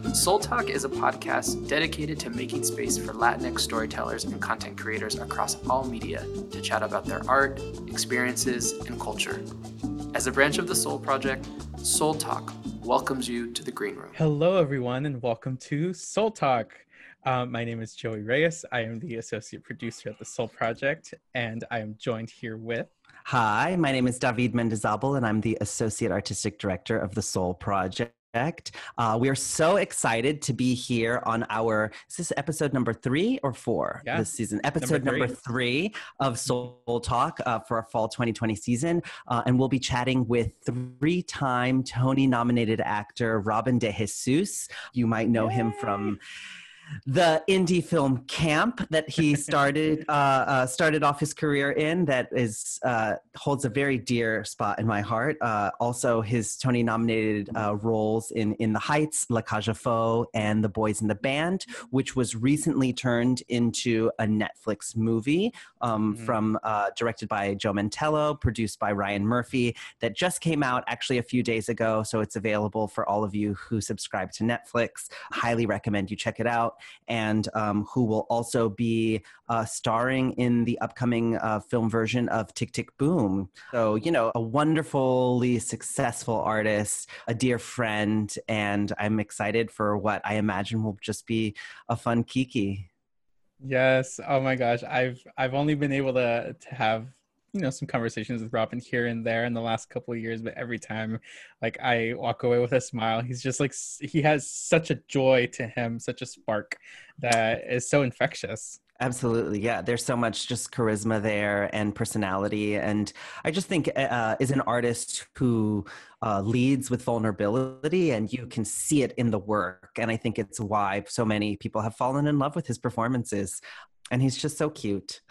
Soul Talk is a podcast dedicated to making space for Latinx storytellers and content creators across all media to chat about their art, experiences, and culture. As a branch of the Soul Project, Soul Talk welcomes you to the green room. Hello, everyone, and welcome to Soul Talk. My name is Joey Reyes. I am the associate producer at the Soul Project, and I am joined here with... Hi, my name is David Mendizabal, and I'm the associate artistic director of the Soul Project. We are so excited to be here on is this episode number 3 or 4 this season? Episode number three of Soul Talk for our fall 2020 season. And we'll be chatting with 3-time Tony-nominated actor Robin DeJesus. You might know him from the indie film Camp that he started off his career in, that holds a very dear spot in my heart. Also, his Tony-nominated roles in The Heights, La Cage aux Folles, and The Boys in the Band, which was recently turned into a Netflix movie directed by Joe Mantello, produced by Ryan Murphy, that just came out actually a few days ago. So it's available for all of you who subscribe to Netflix. Highly recommend you check it out. And who will also be starring in the upcoming film version of Tick, Tick, Boom. So, a wonderfully successful artist, a dear friend, and I'm excited for what I imagine will just be a fun kiki. Yes. Oh my gosh. I've only been able to have some conversations with Robin here and there in the last couple of years, but every time I walk away with a smile. He's just he has such a joy to him, such a spark that is so infectious. Absolutely. Yeah. There's so much just charisma there and personality. And I just think is an artist who leads with vulnerability, and you can see it in the work. And I think it's why so many people have fallen in love with his performances. And he's just so cute.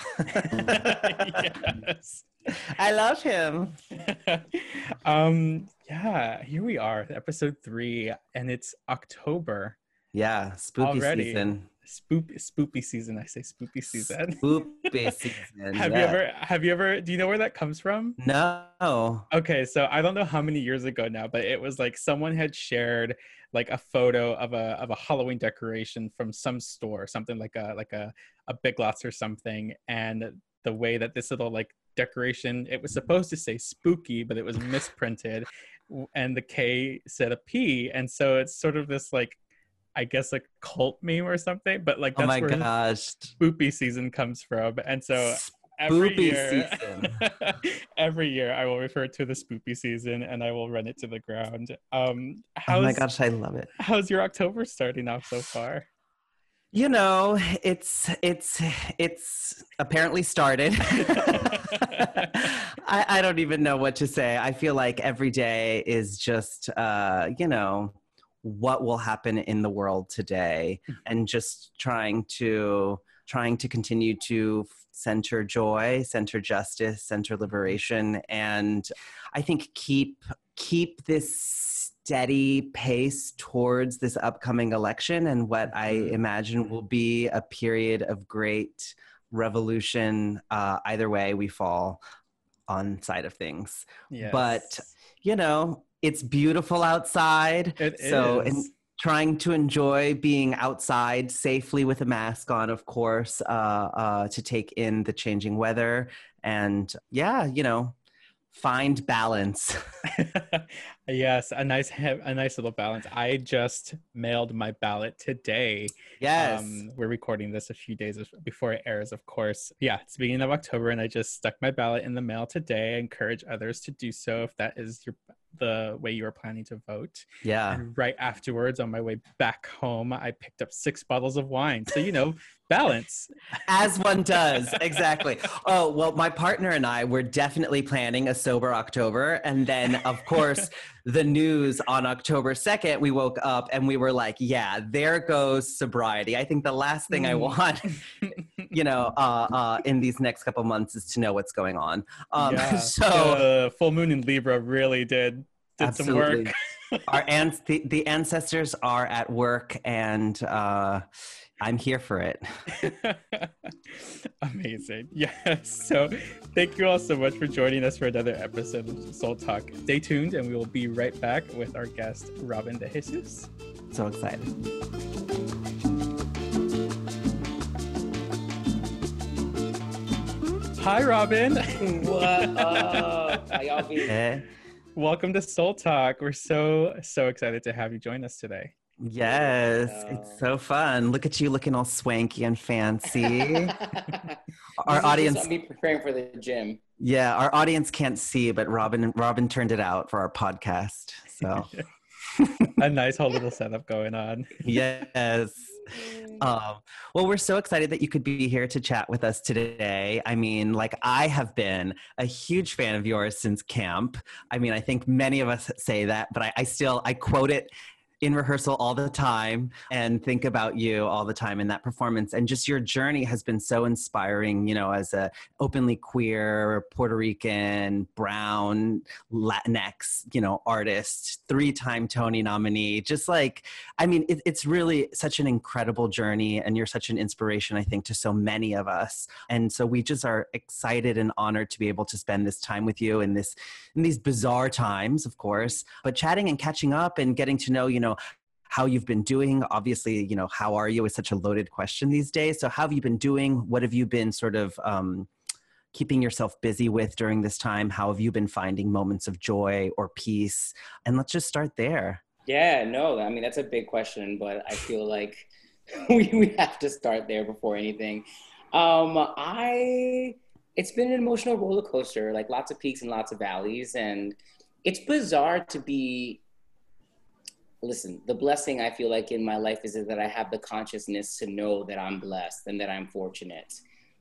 Yes. I love him. Yeah, here we are, episode 3, and it's October. Yeah, spooky already. Season. Spoopy season. I say spoopy season. Spoopy season. Have you ever, do you know where that comes from? No. Okay, so I don't know how many years ago now, but it was someone had shared a photo of a Halloween decoration from some store, something like a Big Lots or something, and the way that this little decoration, it was supposed to say spooky, but it was misprinted, and the K said a P, and so it's sort of this I guess a cult meme or something, but that's where spoopy season comes from. And so every year I will refer to the spoopy season and I will run it to the ground. Oh my gosh, I love it. How's your October starting off so far? It's apparently started. I don't even know what to say. I feel like every day is just, what will happen in the world today, and just trying to continue to center joy, center justice, center liberation, and I think keep this steady pace towards this upcoming election and what I imagine will be a period of great revolution. Either way we fall on side of things. Yes. But it's beautiful outside. Trying to enjoy being outside safely with a mask on, of course, to take in the changing weather and find balance. Yes, a nice little balance. I just mailed my ballot today. Yes. We're recording this a few days before it airs, of course. Yeah, it's the beginning of October, and I just stuck my ballot in the mail today. I encourage others to do so if that is the way you are planning to vote. Yeah. And right afterwards, on my way back home, I picked up 6 bottles of wine. So, balance. As one does. Exactly. Oh, well, my partner and I were definitely planning a sober October. And then, of course, the news on October 2nd, we woke up and we were like, yeah, there goes sobriety. I think the last thing I want, in these next couple months is to know what's going on. So full moon in Libra really did absolutely. some work. The ancestors are at work, and I'm here for it. Amazing. Yes. So thank you all so much for joining us for another episode of Soul Talk. Stay tuned, and we will be right back with our guest, Robin De Jesus. So excited. Hi, Robin. What up? How y'all be? Hey. Welcome to Soul Talk. We're so excited to have you join us today. Yes, it's so fun. Look at you looking all swanky and fancy. Our audience, me preparing for the gym. yeah, our audience can't see, but Robin turned it out for our podcast. So A nice whole little setup going on. yes. Well, we're so excited that you could be here to chat with us today. I mean, like, I have been a huge fan of yours since camp. I mean, I think many of us say that, but I quote it in rehearsal all the time and think about you all the time in that performance. And just your journey has been so inspiring, you know, as a openly queer, Puerto Rican, brown, Latinx, you know, artist, 3-time Tony nominee. Just like, I mean, it's really such an incredible journey, and you're such an inspiration, I think, to so many of us. And so we just are excited and honored to be able to spend this time with you in these bizarre times, of course, but chatting and catching up and getting to know, you know, how you've been doing. Obviously, you know, how are you is such a loaded question these days. So how have you been doing? What have you been sort of keeping yourself busy with during this time? How have you been finding moments of joy or peace? And let's just start there. Yeah, no, I mean, that's a big question, but I feel like we have to start there before anything. It's been an emotional roller coaster, like lots of peaks and lots of valleys. And it's bizarre to be, listen, the blessing I feel like in my life is that I have the consciousness to know that I'm blessed and that I'm fortunate,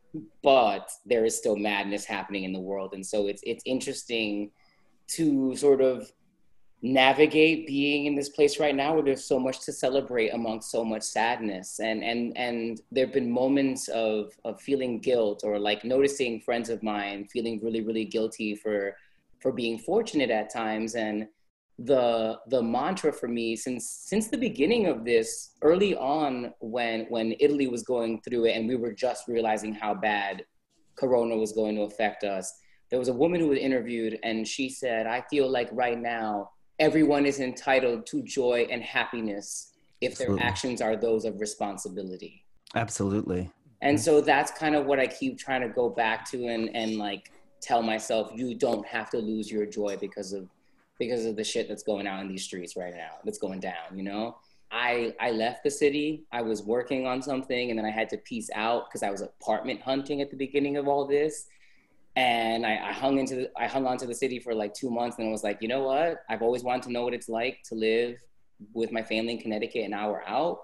but there is still madness happening in the world. And so it's interesting to sort of navigate being in this place right now where there's so much to celebrate amongst so much sadness. And there've been moments of feeling guilt, or like noticing friends of mine feeling really, really guilty for being fortunate at times. And the mantra for me since the beginning of this, early on when Italy was going through it and we were just realizing how bad Corona was going to affect us, there was a woman who was interviewed, and she said, I feel like right now everyone is entitled to joy and happiness if their actions are those of responsibility. Absolutely. And so that's kind of what I keep trying to go back to and like tell myself, you don't have to lose your joy because of the shit that's going on in these streets right now, that's going down, you know? I left the city, I was working on something, and then I had to peace out because I was apartment hunting at the beginning of all this. And I hung on to the city for like 2 months, and I was like, you know what? I've always wanted to know what it's like to live with my family in Connecticut an hour out.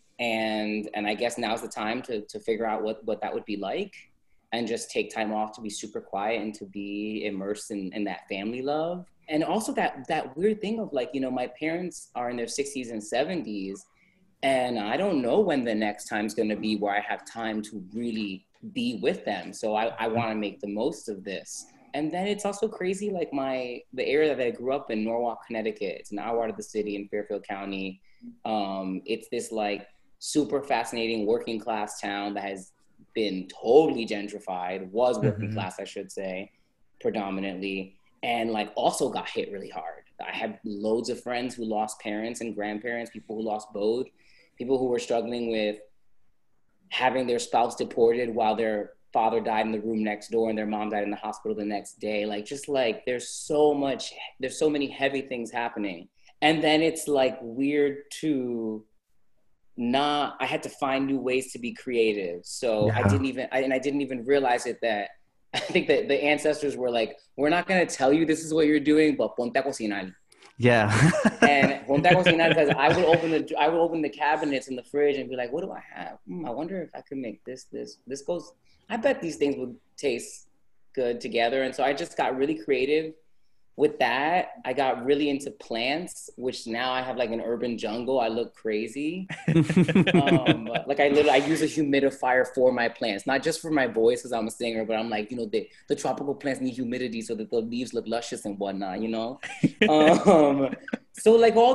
And I guess now's the time to figure out what that would be like, and just take time off to be super quiet and to be immersed in that family love. And also that weird thing of like, you know, my parents are in their 60s and 70s, and I don't know when the next time's going to be where I have time to really be with them. So I want to make the most of this. And then it's also crazy, like the area that I grew up in, Norwalk, Connecticut, it's an hour out of the city in Fairfield County. It's this like super fascinating working class town that has been totally gentrified, was working class, I should say, predominantly, and like also got hit really hard. I have loads of friends who lost parents and grandparents, people who lost both, people who were struggling with having their spouse deported while their father died in the room next door and their mom died in the hospital the next day. Like, just like, there's so many heavy things happening. And then it's like weird to I had to find new ways to be creative. So yeah. I didn't even realize it, that I think that the ancestors were like, we're not going to tell you this is what you're doing, but ponte a cocinar. Yeah. And ponte a cocinar, because I would open the cabinets in the fridge and be like, what do I have? I wonder if I could make this goes, I bet these things would taste good together. And so I just got really creative with that, I got really into plants, which now I have like an urban jungle. I look crazy. Like I use a humidifier for my plants, not just for my voice because I'm a singer, but I'm like, you know, the tropical plants need humidity so that the leaves look luscious and whatnot, you know? So like all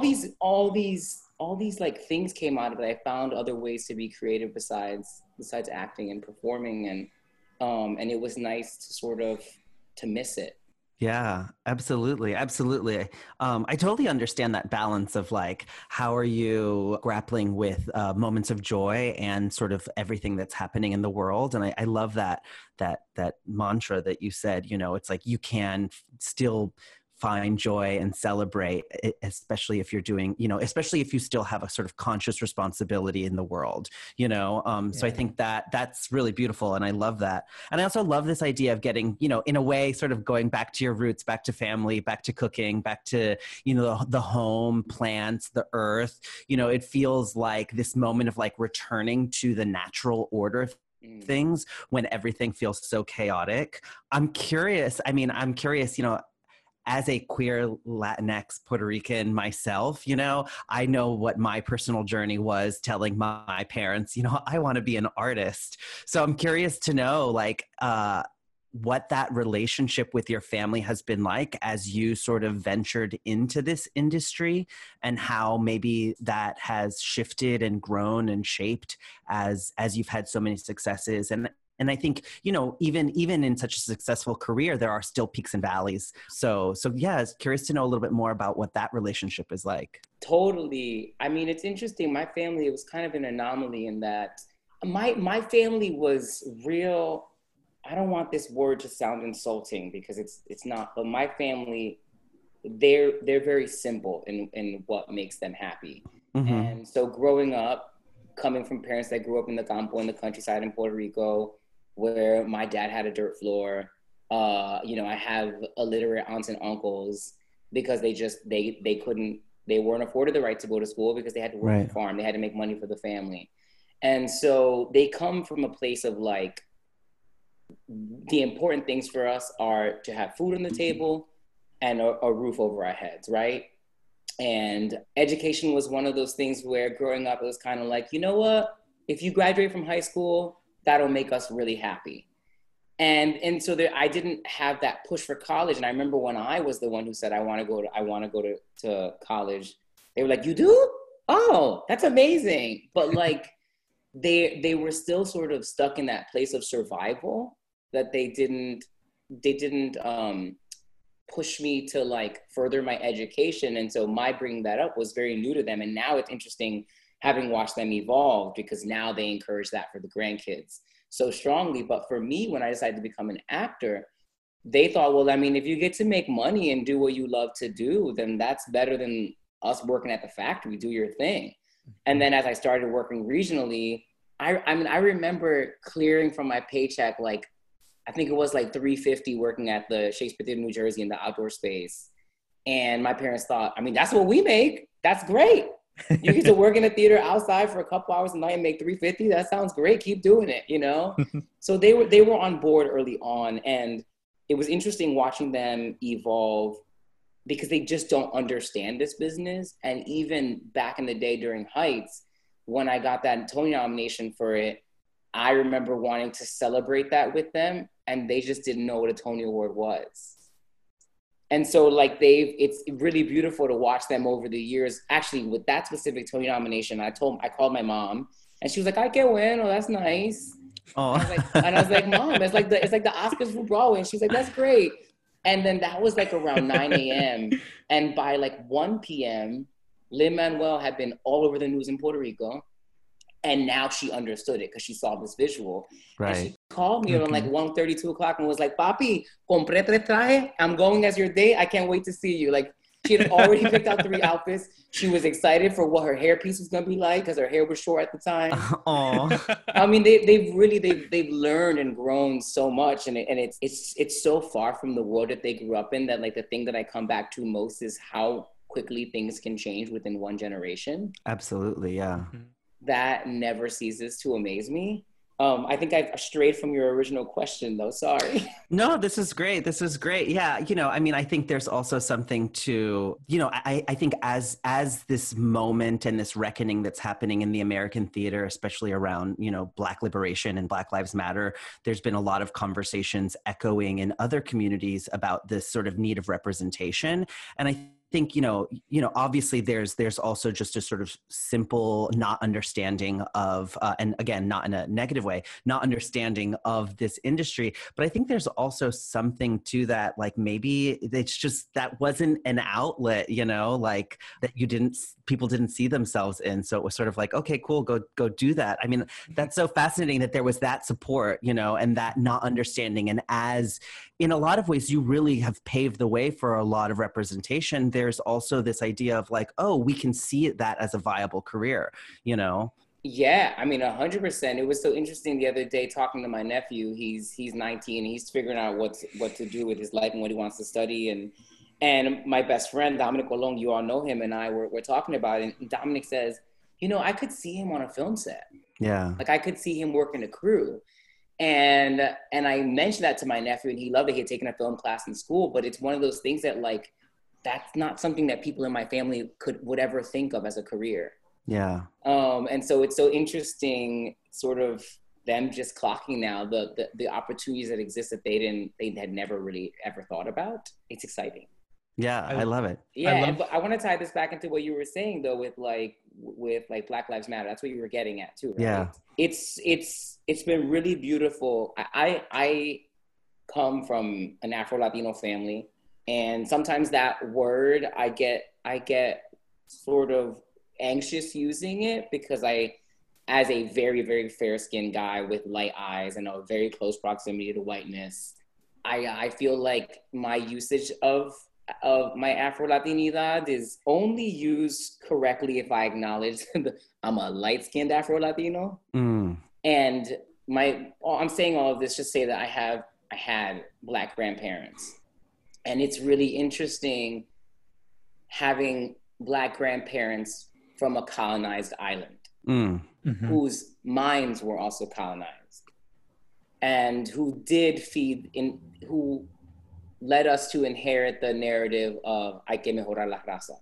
these like things came out of it. I found other ways to be creative besides acting and performing, and it was nice to sort of to miss it. Yeah, absolutely. Absolutely. I totally understand that balance of like, how are you grappling with moments of joy and sort of everything that's happening in the world? And I love that mantra that you said, you know, it's like you can still find joy and celebrate, especially if you're doing, you know, especially if you still have a sort of conscious responsibility in the world, you know? So I think that's really beautiful. And I love that. And I also love this idea of getting, you know, in a way, sort of going back to your roots, back to family, back to cooking, back to, you know, the home, plants, the earth. You know, it feels like this moment of like returning to the natural order of things when everything feels so chaotic. I'm curious, you know, as a queer Latinx Puerto Rican myself, you know, I know what my personal journey was telling my parents, you know, I want to be an artist. So I'm curious to know, like, what that relationship with your family has been like as you sort of ventured into this industry, and how maybe that has shifted and grown and shaped as you've had so many successes. And I think, you know, even in such a successful career, there are still peaks and valleys. So yeah, I was curious to know a little bit more about what that relationship is like. Totally. I mean, it's interesting. My family, it was kind of an anomaly in that my family was real. I don't want this word to sound insulting because it's not, but my family, they're very simple in what makes them happy. Mm-hmm. And so growing up, coming from parents that grew up in the campo, in the countryside in Puerto Rico, where my dad had a dirt floor. You know, I have illiterate aunts and uncles because they weren't afforded the right to go to school because they had to work on the farm. They had to make money for the family. And so they come from a place of like, the important things for us are to have food on the table and a roof over our heads, right? And education was one of those things where growing up, it was kind of like, you know what? If you graduate from high school, that'll make us really happy. And so I didn't have that push for college. And I remember when I was the one who said, I want to go to college, they were like, you do? Oh, that's amazing. But like, they were still sort of stuck in that place of survival that they didn't push me to like further my education. And so my bringing that up was very new to them. And now it's interesting having watched them evolve, because now they encourage that for the grandkids so strongly. But for me, when I decided to become an actor, they thought, well, I mean, if you get to make money and do what you love to do, then that's better than us working at the factory. Do your thing. And then as I started working regionally, I mean, I remember clearing from my paycheck, like, I think it was like $350 working at the Shakespeare Theater, New Jersey in the outdoor space. And my parents thought, I mean, that's what we make. That's great. You get to work in a theater outside for a couple hours a night and make $350. That sounds great. Keep doing it, you know? So they were on board early on. And it was interesting watching them evolve because they just don't understand this business. And even back in the day during Heights, when I got that Tony nomination for it, I remember wanting to celebrate that with them, and they just didn't know what a Tony Award was. And so like it's really beautiful to watch them over the years. Actually, with that specific Tony nomination, I called my mom, and she was like, "Ay, qué bueno, that's nice." Oh. And I was like, "Mom, it's like the Oscars for Broadway." And she's like, "That's great." And then that was like around 9 a.m. And by like 1 p.m., Lin-Manuel had been all over the news in Puerto Rico. And now she understood it because she saw this visual. Right. And she called me around like 1:30, 2 o'clock and was like, "Papi, compré 3 trajes. I'm going as your date. I can't wait to see you." Like, she had already picked out 3 outfits. She was excited for what her hairpiece was going to be like because her hair was short at the time. I mean, they've learned and grown so much. And it's so far from the world that they grew up in that like the thing that I come back to most is how quickly things can change within one generation. Absolutely, yeah. That never ceases to amaze me. I think I've strayed from your original question, though. Sorry. No, this is great. This is great. Yeah, I mean, I think there's also something to, I think as this moment and this reckoning that's happening in the American theater, especially around, Black liberation and Black Lives Matter, there's been a lot of conversations echoing in other communities about this sort of need of representation. And I think, obviously there's also just a sort of simple not understanding of, and again, not in a negative way, not understanding of this industry. But I think there's also something to that, like maybe it's just that wasn't an outlet, like that people didn't see themselves in. So it was sort of like, okay, cool, go do that. I mean, that's so fascinating that there was that support, and that not understanding. And as in a lot of ways, you really have paved the way for a lot of representation. There's also this idea of like, oh, we can see that as a viable career, Yeah, I mean, 100%. It was so interesting the other day talking to my nephew. He's 19. He's figuring out what to do with his life and what he wants to study. And my best friend, Dominic Olong, you all know him, and I were talking about it. And Dominic says, I could see him on a film set. Yeah. Like I could see him working a crew. And I mentioned that to my nephew, and he loved it. He had taken a film class in school, but it's one of those things that like, that's not something that people in my family would ever think of as a career. Yeah. And so it's so interesting sort of them just clocking now the opportunities that exist that they had never really ever thought about. It's exciting. Yeah, I love it. Yeah, but I want to tie this back into what you were saying though with Black Lives Matter. That's what you were getting at too, right? Yeah. It's been really beautiful. I come from an Afro-Latino family, and sometimes that word I get sort of anxious using it because as a very, very fair-skinned guy with light eyes and a very close proximity to whiteness, I feel like my usage of my Afro-Latinidad is only used correctly if I acknowledge I'm a light-skinned Afro-Latino. Mm. And I'm saying all of this just say that I had Black grandparents. And it's really interesting having Black grandparents from a colonized island, whose minds were also colonized, and who led us to inherit the narrative of hay que mejorar la raza.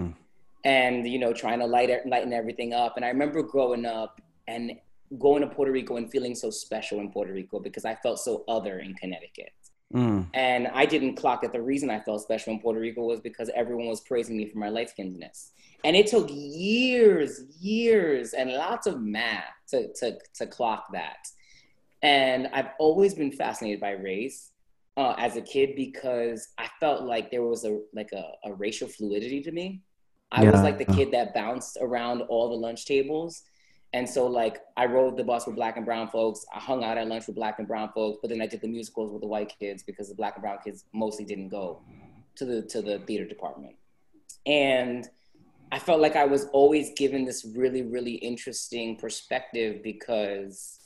And, trying to lighten everything up. And I remember growing up and going to Puerto Rico and feeling so special in Puerto Rico because I felt so other in Connecticut. And I didn't clock that the reason I felt special in Puerto Rico was because everyone was praising me for my light-skinnedness. And it took years, and lots of math to clock that. And I've always been fascinated by race as a kid because I felt like there was a racial fluidity to me. I was like the kid that bounced around all the lunch tables. And so like I rode the bus with Black and brown folks. I hung out at lunch with Black and brown folks, but then I did the musicals with the white kids because the Black and brown kids mostly didn't go to the theater department. And I felt like I was always given this really, really interesting perspective because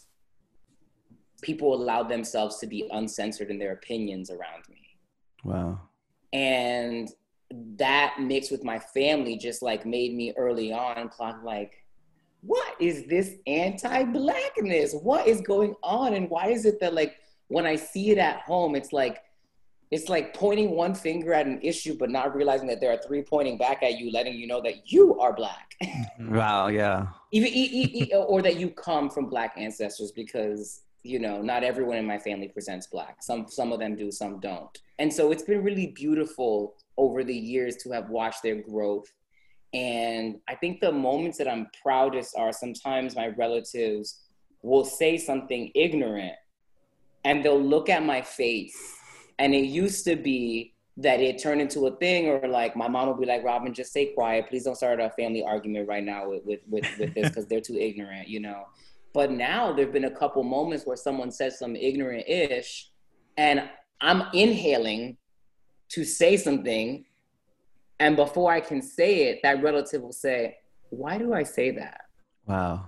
people allowed themselves to be uncensored in their opinions around me. Wow. And that mixed with my family just like made me early on clock like, what is this anti-Blackness? What is going on? And why is it that like, when I see it at home, it's like pointing one finger at an issue, but not realizing that there are three pointing back at you, letting you know that you are Black. Wow, yeah. Or that you come from Black ancestors because, not everyone in my family presents Black. Some of them do, some don't. And so it's been really beautiful over the years to have watched their growth. And I think the moments that I'm proudest are sometimes my relatives will say something ignorant and they'll look at my face. And it used to be that it turned into a thing, or like my mom would be like, Robin, just stay quiet. Please don't start a family argument right now with this because they're too ignorant, But now there've been a couple moments where someone says some ignorant-ish and I'm inhaling to say something. And before I can say it, that relative will say, why do I say that? Wow.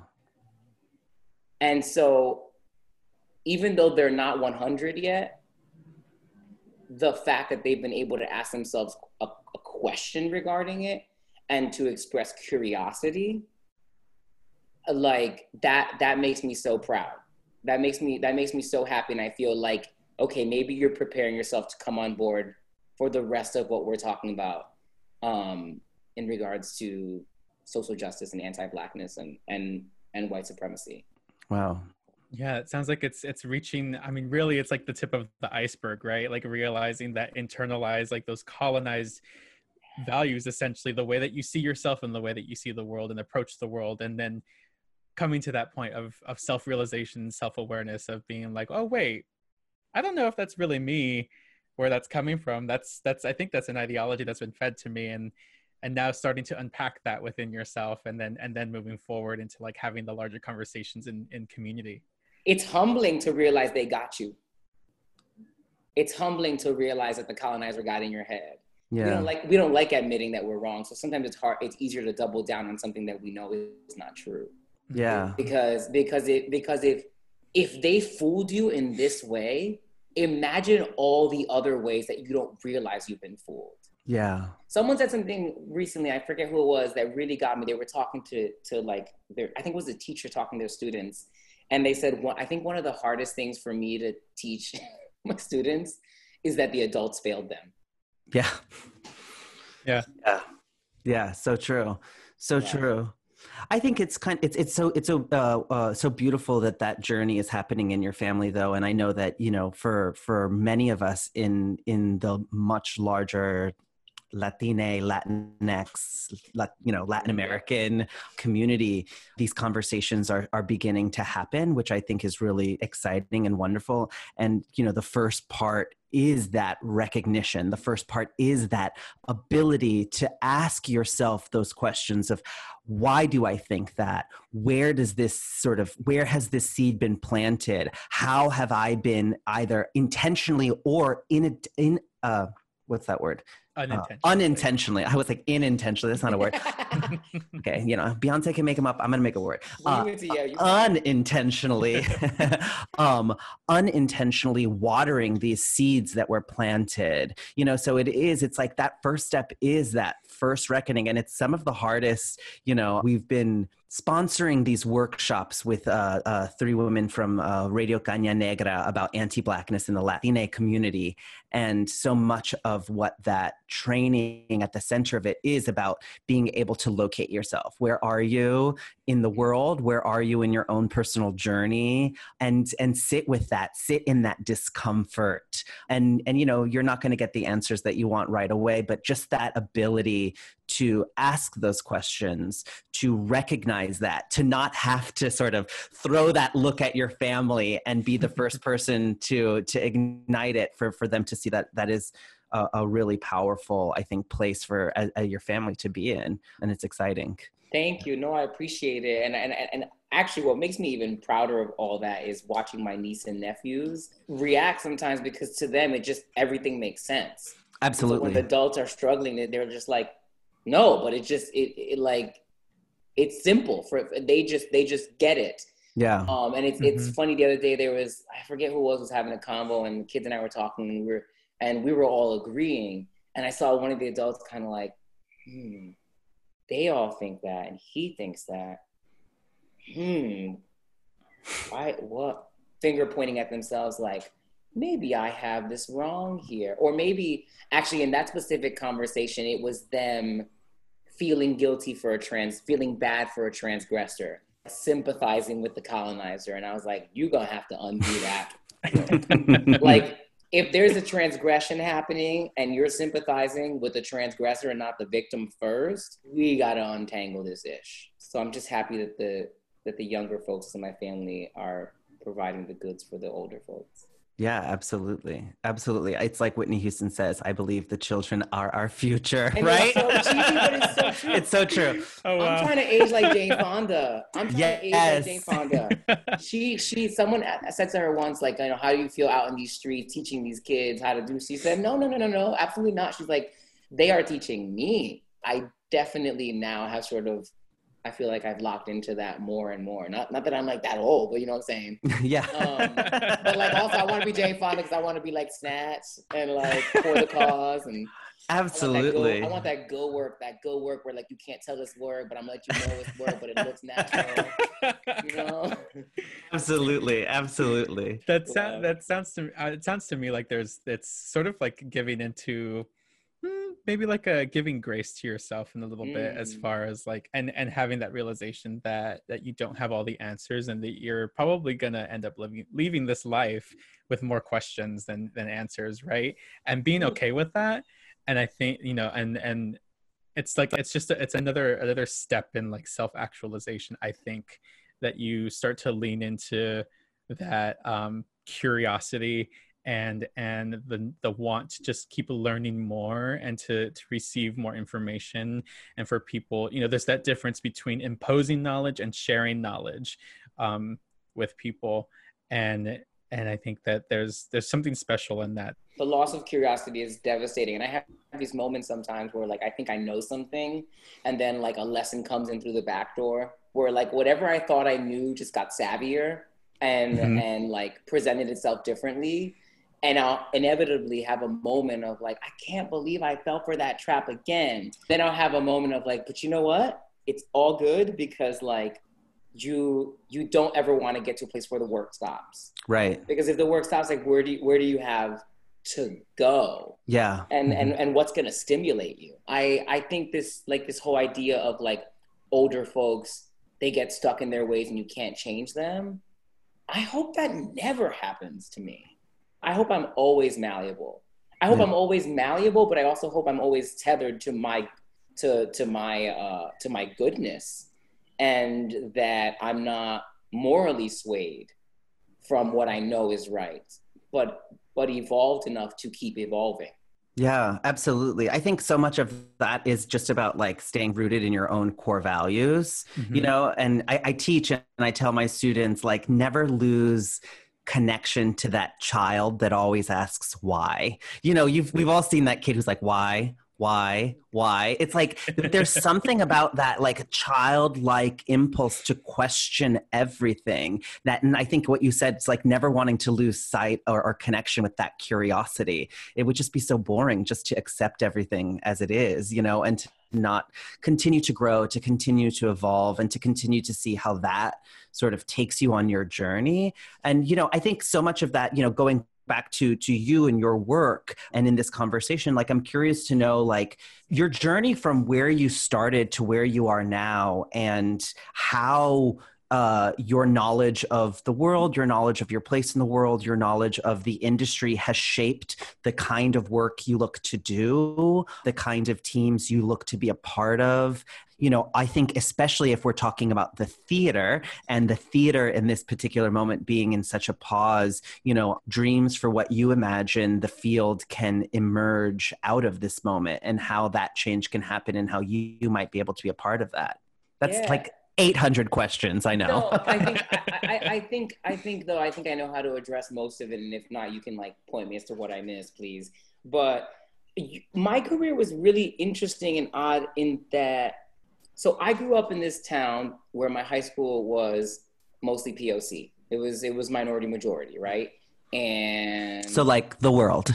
And so even though they're not 100 yet, the fact that they've been able to ask themselves a question regarding it and to express curiosity, like that makes me so proud. that makes me so happy. And I feel like, okay, maybe you're preparing yourself to come on board for the rest of what we're talking about in regards to social justice and anti-Blackness and white supremacy. Wow. Yeah, it sounds like it's reaching, I mean, really, it's like the tip of the iceberg, right? Like realizing that internalized, like those colonized values, essentially, the way that you see yourself and the way that you see the world and approach the world, and then coming to that point of self-realization, self-awareness, of being like, oh, wait, I don't know if that's really me, where that's coming from. That's I think that's an ideology that's been fed to me, and now starting to unpack that within yourself, and then moving forward into like having the larger conversations in community. It's humbling to realize they got you. It's humbling to realize that the colonizer got in your head. Yeah. We don't like admitting that we're wrong. So sometimes it's easier to double down on something that we know is not true. Yeah. Because if they fooled you in this way, imagine all the other ways that you don't realize you've been fooled. Yeah. Someone said something recently, I forget who it was, that really got me. They were talking to like I think it was a teacher talking to their students. And they said, well, I think one of the hardest things for me to teach my students is that the adults failed them. Yeah. Yeah. Yeah. Yeah. So true. So true. I think it's so beautiful that journey is happening in your family, though. And I know that, you know, for many of us in the much larger Latinx, Latin American community, these conversations are beginning to happen, which I think is really exciting and wonderful. And, you know, the first part is that recognition. The first part is that ability to ask yourself those questions of, why do I think that? Where has this seed been planted? How have I been either intentionally or what's that word? Unintentionally. I was like unintentionally. That's not a word. Okay, you know, Beyonce can make them up. I'm gonna make a word. Unintentionally, unintentionally watering these seeds that were planted. You know, so it's like that first step is that first reckoning, and it's some of the hardest. You know, we've been sponsoring these workshops with 3 women from Radio Caña Negra about anti-Blackness in the Latina community. And so much of what that training at the center of it is about being able to locate yourself. Where are you in the world? Where are you in your own personal journey? And sit with that, sit in that discomfort. And you know, you're not going to get the answers that you want right away, but just that ability to ask those questions, to recognize that, to not have to sort of throw that look at your family and be the first person to ignite it for them to see that is a really powerful, I think, place for your family to be in. And it's exciting. Thank you. No, I appreciate it. And actually what makes me even prouder of all that is watching my niece and nephews react sometimes, because to them, everything makes sense. Absolutely. So when the adults are struggling, they're just like, no, but it's simple they just get it. Yeah. And it's funny. The other day I forget who was having a convo, and the kids and I were talking, and we were all agreeing. And I saw one of the adults kind of like, they all think that, and he thinks that. Why? What? Finger pointing at themselves, like, maybe I have this wrong here. Or maybe actually in that specific conversation, it was them feeling guilty feeling bad for a transgressor, sympathizing with the colonizer. And I was like, you're going to have to undo that. Like, if there's a transgression happening and you're sympathizing with the transgressor and not the victim first, we got to untangle this ish. So I'm just happy that the younger folks in my family are providing the goods for the older folks. Yeah, absolutely. Absolutely. It's like Whitney Houston says, I believe the children are our future, and right? It's so cheesy, but it's so true. It's so true. Oh, wow. I'm trying to age like Jane Fonda. Someone said to her once, like, you know, how do you feel out in these streets teaching these kids how to do? She said, no, absolutely not. She's like, they are teaching me. I definitely now have I feel like I've locked into that more and more. Not that I'm like that old, but you know what I'm saying? Yeah. But like also I want to be Jane Fonda because I want to be like Snatch and like For the Cause and Absolutely. I want that go work where like you can't tell this word, but I'm gonna let you know it's word, but it looks natural. You know? Absolutely. Absolutely. That sounds to it sounds to me like it's sort of like giving into maybe like a giving grace to yourself in a little bit, as far as like and having that realization that you don't have all the answers, and that you're probably gonna end up leaving this life with more questions than answers, right? And being okay with that. And I think, you know, and it's like it's another step in like self-actualization, I think, that you start to lean into that curiosity and the want to just keep learning more, and to receive more information. And for people, you know, there's that difference between imposing knowledge and sharing knowledge with people. And I think that there's something special in that. The loss of curiosity is devastating. And I have these moments sometimes where like I think I know something, and then like a lesson comes in through the back door where like whatever I thought I knew just got savvier and like presented itself differently. And I'll inevitably have a moment of like, I can't believe I fell for that trap again. Then I'll have a moment of like, but you know what? It's all good, because like you don't ever want to get to a place where the work stops. Right. Because if the work stops, like where do you have to go? Yeah. And what's going to stimulate you? I think this whole idea of like older folks, they get stuck in their ways and you can't change them. I hope that never happens to me. I hope I'm always malleable. I hope I'm always malleable, but I also hope I'm always tethered to my goodness, and that I'm not morally swayed from what I know is right, but evolved enough to keep evolving. Yeah, absolutely. I think so much of that is just about like staying rooted in your own core values, you know, and I teach and I tell my students, like, never lose connection to that child that always asks why. You know, we've all seen that kid who's like, why? It's like there's something about that like childlike impulse to question everything, that, and I think what you said, it's like never wanting to lose sight or connection with that curiosity. It would just be so boring just to accept everything as it is, you know, and to not continue to grow, to continue to evolve, and to continue to see how that sort of takes you on your journey. And, you know, I think so much of that, you know, going back to you and your work and in this conversation, like I'm curious to know like your journey from where you started to where you are now, and how your knowledge of the world, your knowledge of your place in the world, your knowledge of the industry has shaped the kind of work you look to do, the kind of teams you look to be a part of. You know, I think especially if we're talking about the theater, and the theater in this particular moment being in such a pause, you know, dreams for what you imagine the field can emerge out of this moment, and how that change can happen, and how you might be able to be a part of that. That's like 800 questions, I know. No, I think I know how to address most of it, and if not, you can like point me as to what I missed, please. But my career was really interesting and odd in that, so I grew up in this town where my high school was mostly POC. It was minority majority, right? And so like the world.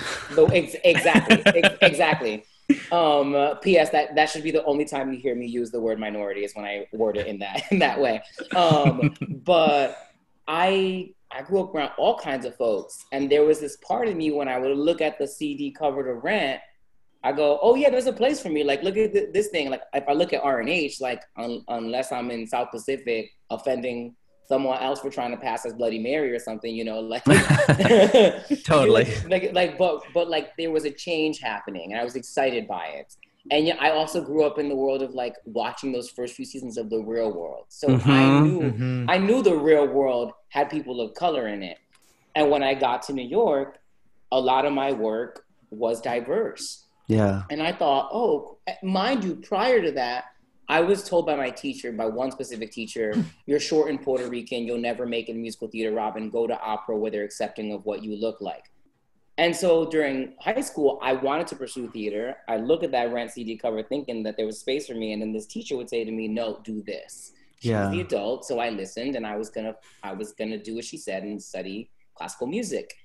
Exactly. P.S. That should be the only time you hear me use the word minority, is when I word it in that way. But I grew up around all kinds of folks, and there was this part of me when I would look at the CD cover to Rent, I go, oh yeah, there's a place for me. Like, look at this thing. Like, if I look at R&H, like unless I'm in South Pacific offending someone else for trying to pass as Bloody Mary or something, you know, like totally. But like there was a change happening, and I was excited by it. And yet I also grew up in the world of like watching those first few seasons of The Real World. So I knew The Real World had people of color in it. And when I got to New York, a lot of my work was diverse. Yeah. And I thought, oh, mind you, prior to that, I was told by my teacher, by one specific teacher, you're short and Puerto Rican, you'll never make it in musical theater, Robin, go to opera where they're accepting of what you look like. And so during high school, I wanted to pursue theater. I look at that Rent CD cover thinking that there was space for me. And then this teacher would say to me, no, do this. She was the adult. So I listened, and I was gonna do what she said and study classical music.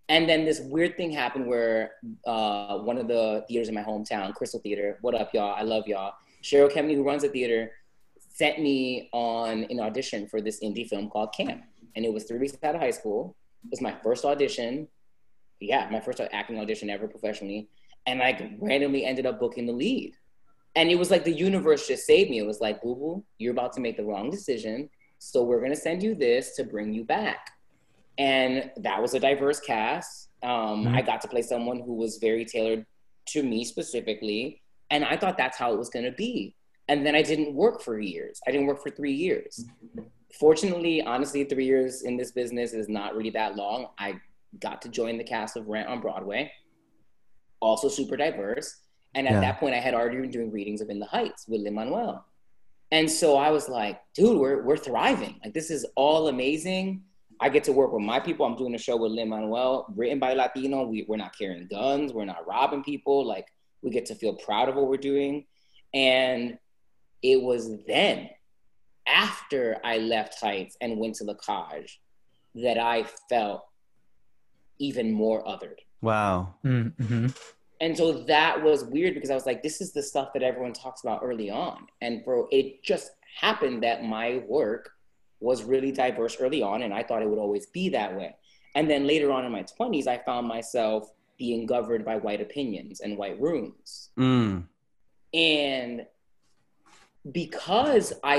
And then this weird thing happened where one of the theaters in my hometown, Crystal Theater, what up, y'all? I love y'all. Cheryl Kemney, who runs the theater, sent me on an audition for this indie film called Camp. And it was 3 weeks out of high school. It was my first audition. Yeah, my first acting audition ever professionally. And I randomly ended up booking the lead. And it was like the universe just saved me. It was like, boo-boo, you're about to make the wrong decision. So we're gonna send you this to bring you back. And that was a diverse cast. I got to play someone who was very tailored to me specifically. And I thought that's how it was gonna be. And then I didn't work for years. I didn't work for 3 years. Fortunately, honestly, 3 years in this business is not really that long. I got to join the cast of Rent on Broadway, also super diverse. And at that point, I had already been doing readings of In the Heights with Lin-Manuel. And so I was like, dude, we're thriving. Like, this is all amazing. I get to work with my people. I'm doing a show with Lin-Manuel, written by Latino. We're not carrying guns. We're not robbing people. Like, we get to feel proud of what we're doing. And it was then, after I left Heights and went to Lacage, that I felt even more othered. Wow. Mm-hmm. And so that was weird because I was like, this is the stuff that everyone talks about early on. And bro, it just happened that my work was really diverse early on, and I thought it would always be that way. And then later on in my 20s, I found myself being governed by white opinions and white rooms. And because I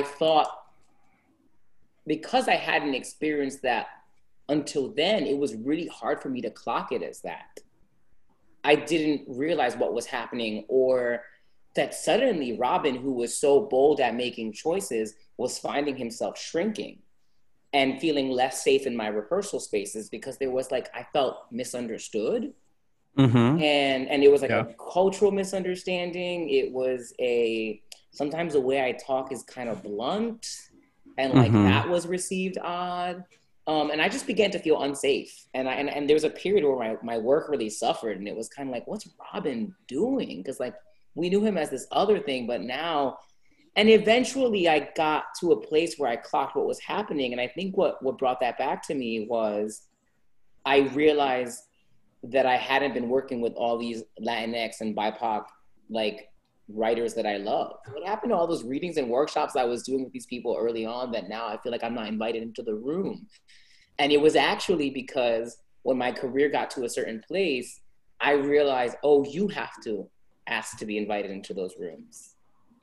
hadn't experienced that until then, it was really hard for me to clock it as that. I didn't realize what was happening, or that suddenly Robin, who was so bold at making choices, was finding himself shrinking and feeling less safe in my rehearsal spaces because there was like, I felt misunderstood. And it was like a cultural misunderstanding. It was sometimes the way I talk is kind of blunt, and like that was received odd. And I just began to feel unsafe. And there was a period where my work really suffered, and it was kind of like, what's Robin doing? Because like, we knew him as this other thing, but now, and eventually I got to a place where I clocked what was happening. And I think what brought that back to me was I realized that I hadn't been working with all these Latinx and BIPOC like writers that I love. What happened to all those readings and workshops I was doing with these people early on that now I feel like I'm not invited into the room? And it was actually because when my career got to a certain place, I realized, oh, you have to ask to be invited into those rooms.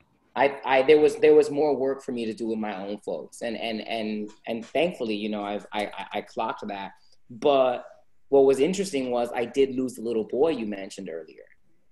There was more work for me to do with my own folks, and thankfully, you know, I clocked that. But what was interesting was I did lose the little boy you mentioned earlier.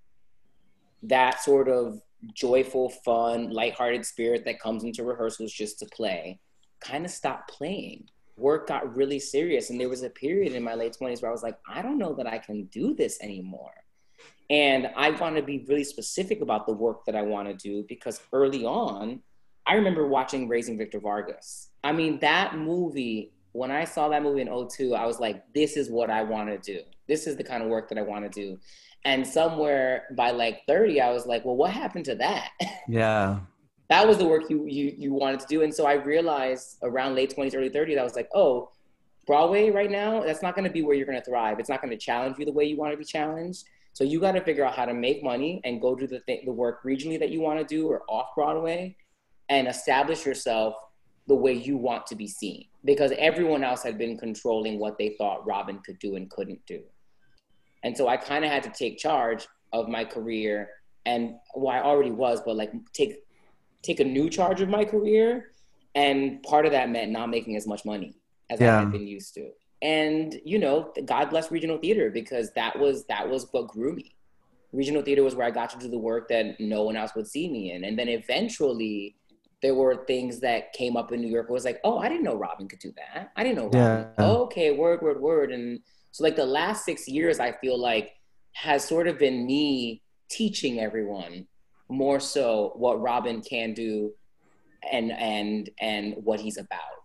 That sort of joyful, fun, lighthearted spirit that comes into rehearsals just to play kind of stopped playing. Work got really serious, and there was a period in my late 20s where I was like, I don't know that I can do this anymore. And I want to be really specific about the work that I want to do, because early on, I remember watching Raising Victor Vargas. I mean, that movie, when I saw that movie in 2002, I was like, this is what I want to do. This is the kind of work that I want to do. And somewhere by like 30, I was like, well, what happened to that? Yeah. That was the work you wanted to do. And so I realized around late 20s, early 30s, I was like, oh, Broadway right now, that's not going to be where you're going to thrive. It's not going to challenge you the way you want to be challenged. So you got to figure out how to make money and go do the work regionally that you want to do or off Broadway, and establish yourself the way you want to be seen, because everyone else had been controlling what they thought Robin could do and couldn't do. And so I kind of had to take charge of my career, and well, I already was, but like take a new charge of my career. And part of that meant not making as much money as I had been used to. And, you know, God bless regional theater, because that was what grew me. Regional theater was where I got to do the work that no one else would see me in. And then eventually there were things that came up in New York where it was like, oh, I didn't know Robin could do that. I didn't know Robin. Yeah. Oh, okay, word. And so like the last 6 years, I feel like has sort of been me teaching everyone more so what Robin can do and what he's about.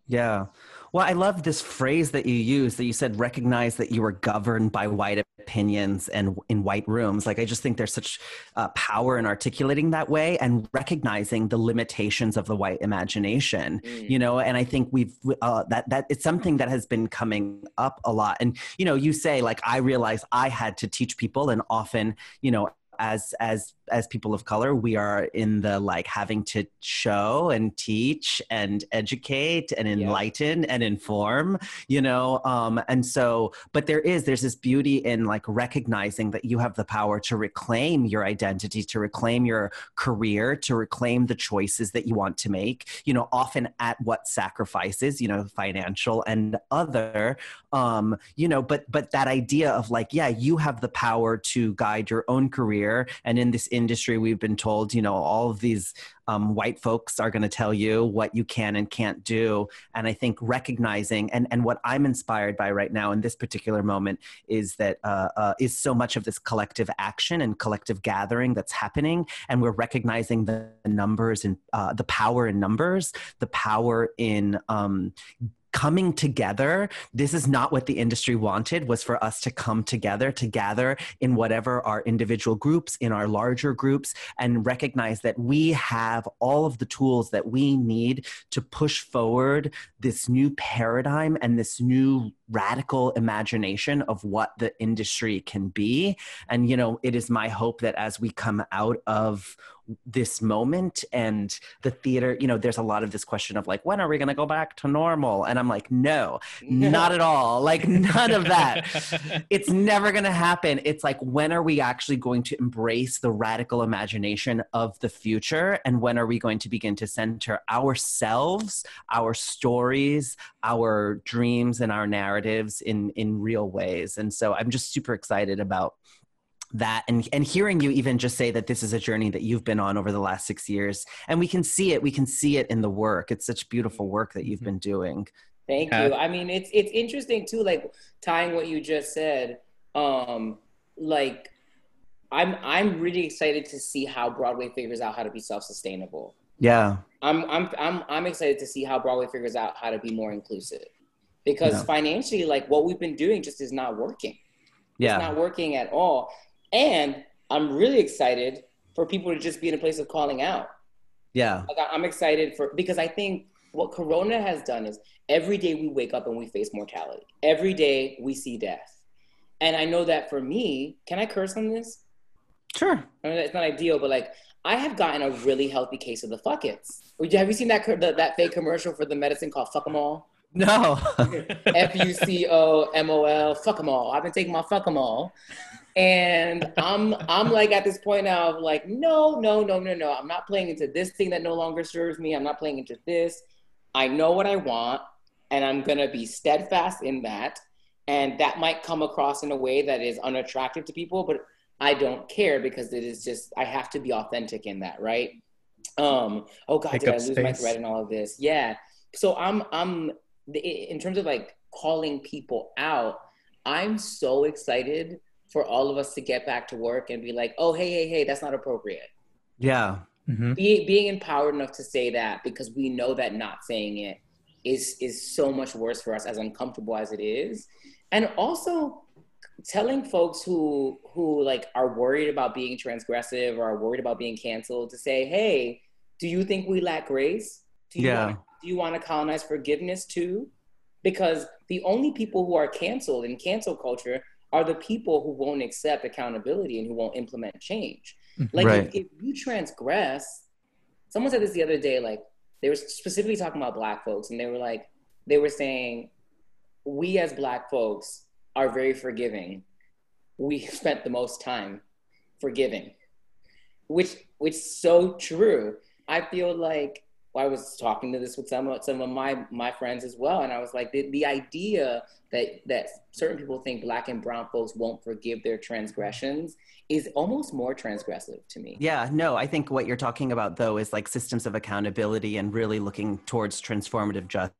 Yeah. Well, I love this phrase that you use, that you said, recognize that you were governed by white opinions and in white rooms. Like, I just think there's such power in articulating that way and recognizing the limitations of the white imagination, you know, and I think that it's something that has been coming up a lot. And, you know, you say, like, I realized I had to teach people, and often, you know, as people of color, we are in the, like, having to show and teach and educate and enlighten and inform, you know, and so, but there's this beauty in, like, recognizing that you have the power to reclaim your identity, to reclaim your career, to reclaim the choices that you want to make, you know, often at what sacrifices, you know, financial and other, you know, but that idea of, like, yeah, you have the power to guide your own career. And in this industry, we've been told, you know, all of these white folks are going to tell you what you can and can't do. And I think recognizing, and what I'm inspired by right now in this particular moment is that is so much of this collective action and collective gathering that's happening. And we're recognizing the numbers and the power in numbers, the power in coming together. This is not what the industry wanted, was for us to come together, to gather in whatever our individual groups, in our larger groups, and recognize that we have all of the tools that we need to push forward this new paradigm and this new radical imagination of what the industry can be. And, you know, it is my hope that as we come out of this moment and the theater, you know, there's a lot of this question of, like, when are we going to go back to normal? And I'm like, no, not at all. Like, none of that. It's never going to happen. It's like, when are we actually going to embrace the radical imagination of the future? And when are we going to begin to center ourselves, our stories, our dreams, and our narratives in real ways? And so I'm just super excited about that, and hearing you even just say that this is a journey that you've been on over the last 6 years, and we can see it in the work. It's such beautiful work that you've been doing. Thank you. I mean, it's interesting too, like, tying what you just said, like, I'm really excited to see how Broadway figures out how to be self-sustainable. Yeah. I'm excited to see how Broadway figures out how to be more inclusive, because financially, like, what we've been doing just is not working. It's not working at all. And I'm really excited for people to just be in a place of calling out. Yeah. Like, I'm excited because I think what Corona has done is every day we wake up and we face mortality. Every day we see death. And I know that for me, can I curse on this? Sure. I mean, it's not ideal, but, like, I have gotten a really healthy case of the fuck it's. Have you seen that fake commercial for the medicine called Fuck 'em All? No. FUCOMOL, fuck 'em all. I've been taking my fuck 'em all. And I'm like, at this point now of, like, no. I'm not playing into this thing that no longer serves me. I'm not playing into this. I know what I want, and I'm going to be steadfast in that. And that might come across in a way that is unattractive to people, but I don't care, because it is just, I have to be authentic in that, right? Oh God, did I lose my thread in all of this? Yeah. So I'm in terms of, like, calling people out, I'm so excited for all of us to get back to work and be like, oh, hey, that's not appropriate. Yeah. Mm-hmm. Being empowered enough to say that, because we know that not saying it is so much worse for us, as uncomfortable as it is. And also telling folks who like are worried about being transgressive or are worried about being canceled to say, hey, do you think we lack grace? Do you want to colonize forgiveness too? Because the only people who are canceled in cancel culture are the people who won't accept accountability and who won't implement change. Like, if you transgress, someone said this the other day, like, they were specifically talking about Black folks, and they were saying, we as Black folks are very forgiving. We spent the most time forgiving, which is so true. I feel like, I was talking to this with some of my friends as well, and I was like, the idea that certain people think Black and brown folks won't forgive their transgressions is almost more transgressive to me. Yeah, no, I think what you're talking about, though, is, like, systems of accountability and really looking towards transformative justice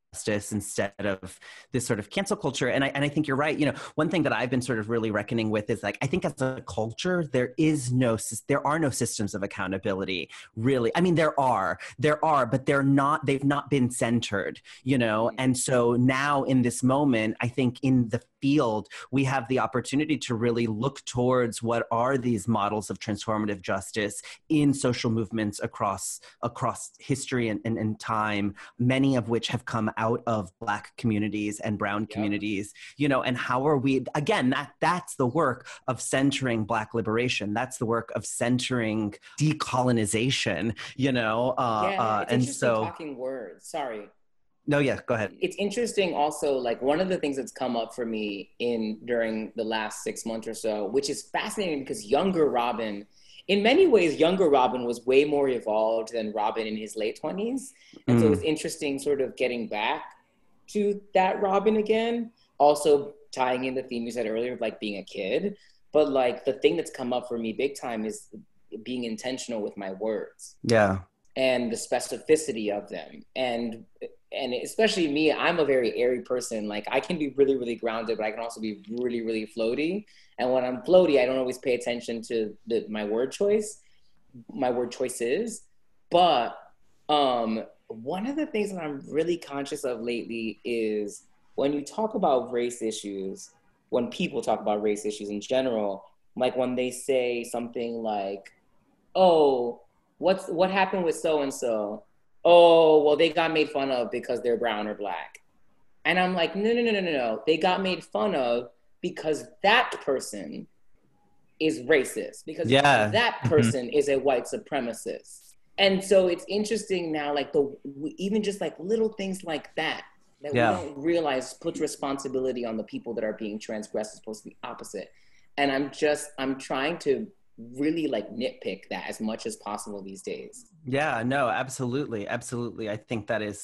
justice instead of this sort of cancel culture. And I think you're right. You know, one thing that I've been sort of really reckoning with is like, I think as a culture, there are no systems of accountability, really. I mean, there are, but they've not been centered, you know? And so now in this moment, I think in the field, we have the opportunity to really look towards what are these models of transformative justice in social movements across history and time, many of which have come out of Black communities and brown communities, you know, and how are we, again, that's the work of centering Black liberation. That's the work of centering decolonization, you know? It's and interesting so talking words. Sorry. No, yeah, go ahead. It's interesting also, like one of the things that's come up for me during the last 6 months or so, which is fascinating because younger Robin, in many ways, younger Robin was way more evolved than Robin in his late 20s. And so it's interesting sort of getting back to that Robin again. Also tying in the theme you said earlier of like being a kid. But like the thing that's come up for me big time is being intentional with my words. Yeah. And the specificity of them. And especially me, I'm a very airy person. Like I can be really, really grounded, but I can also be really, really floaty. And when I'm floaty, I don't always pay attention to my word choices. But one of the things that I'm really conscious of lately is when you talk about race issues, when people talk about race issues in general, like when they say something like, oh, what happened with so-and-so? Oh, well, they got made fun of because they're brown or Black. And I'm like, no. They got made fun of because that person is racist, because that person is a white supremacist. And so it's interesting now, like even just like little things like that we don't realize puts responsibility on the people that are being transgressed as opposed to the opposite. And I'm trying to really like nitpick that as much as possible these days. Yeah, no, absolutely. I think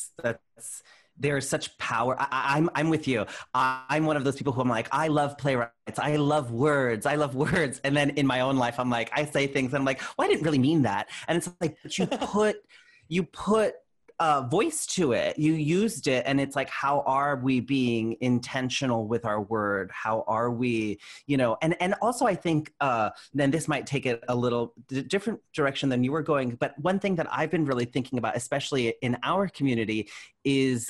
there's such power. I'm with you. I'm one of those people who I'm like, I love playwrights. I love words. And then in my own life, I'm like, I say things and I'm like, well, I didn't really mean that. And it's like, but you put voice to it. You used it. And it's like, how are we being intentional with our word? How are we, you know, and also I think, then this might take it a little different direction than you were going. But one thing that I've been really thinking about, especially in our community, is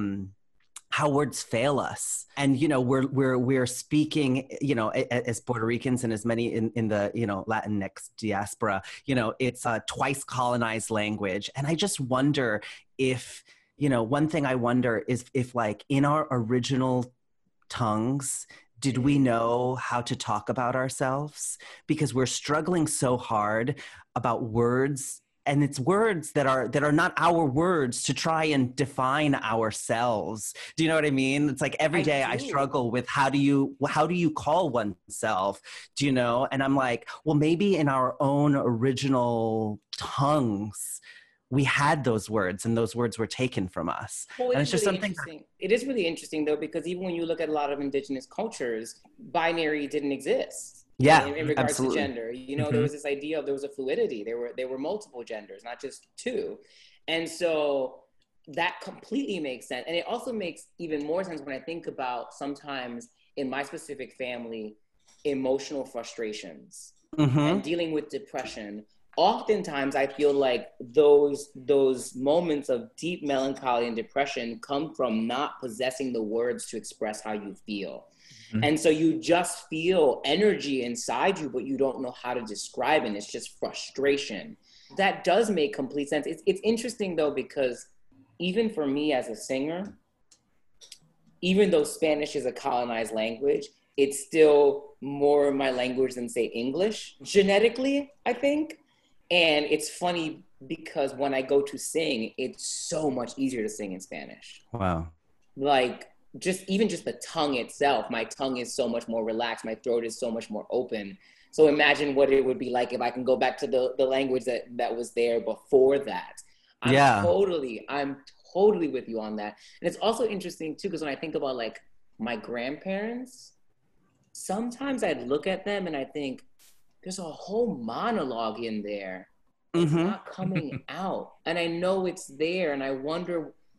how words fail us. And, you know, we're speaking, you know, as Puerto Ricans and as many in the, you know, Latinx diaspora, you know, it's a twice colonized language. And I just wonder if, you know, one thing I wonder is if like in our original tongues, did we know how to talk about ourselves? Because we're struggling so hard about words. And it's words that are not our words to try and define ourselves. Do you know what I mean? It's like every day I struggle with how do you call oneself? Do you know? And I'm like, well, maybe in our own original tongues, we had those words and those words were taken from us. Well, and it's just really something. It is really interesting though, because even when you look at a lot of indigenous cultures, binary didn't exist. Yeah, in regards absolutely. to gender, you know, there was this idea of there was a fluidity. There were multiple genders, not just two, and so that completely makes sense. And it also makes even more sense when I think about sometimes in my specific family, emotional frustrations and dealing with depression. Oftentimes, I feel like those moments of deep melancholy and depression come from not possessing the words to express how you feel. And so you just feel energy inside you, but you don't know how to describe it. And it's just frustration. That does make complete sense. It's interesting though, because even for me as a singer, even though Spanish is a colonized language, it's still more my language than say English, genetically, I think. And it's funny because when I go to sing, it's so much easier to sing in Spanish. Wow. Like, just the tongue itself, my tongue is so much more relaxed. My throat is so much more open. So imagine what it would be like if I can go back to the language that was there before that. I'm totally with you on that. And it's also interesting too, because when I think about like my grandparents, sometimes I'd look at them and I think there's a whole monologue in there. It's not coming out. And I know it's there. And I wonder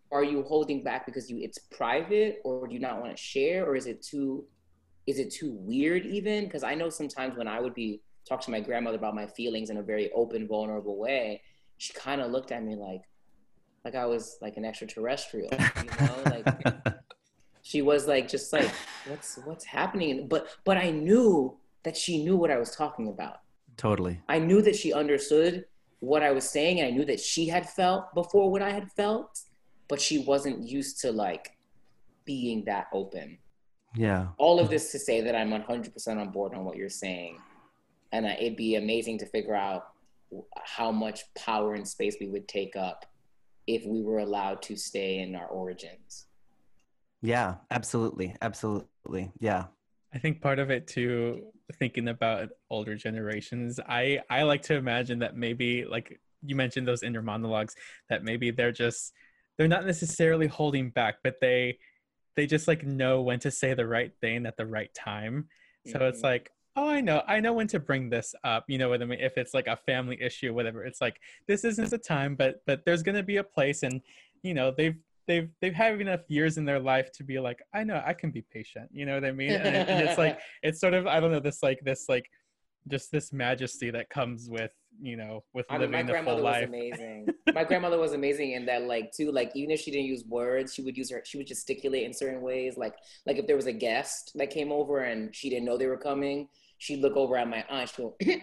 are you holding back because it's private, or do you not want to share, or is it too weird even? Because I know sometimes when I would be talk to my grandmother about my feelings in a very open, vulnerable way, she kind of looked at me like I was like an extraterrestrial, like she was like, just like, what's happening? But I knew that she knew what I was talking about. Totally. I knew that she understood what I was saying, and I knew that she had felt before what I had felt, but she wasn't used to like being that open. Yeah. All of this to say that I'm 100% on board on what you're saying. And it'd be amazing to figure out how much power and space we would take up if we were allowed to stay in our origins. Yeah, absolutely. Absolutely. Yeah. I think part of it too, thinking about older generations, I like to imagine that maybe, like you mentioned those inner monologues, that maybe they're not necessarily holding back, but they just like know when to say the right thing at the right time. So it's like, oh, I know when to bring this up. You know what I mean? If it's like a family issue, whatever, it's like, this isn't the time, but there's going to be a place. And, they've had enough years in their life to be like, I know I can be patient. You know what I mean? And it's like, it's sort of, I don't know, this just this majesty that comes with, with living a full life. My grandmother was amazing in that, like, too, like, even if she didn't use words, she would gesticulate in certain ways. Like if there was a guest that came over and she didn't know they were coming, she'd look over at my aunt, she'd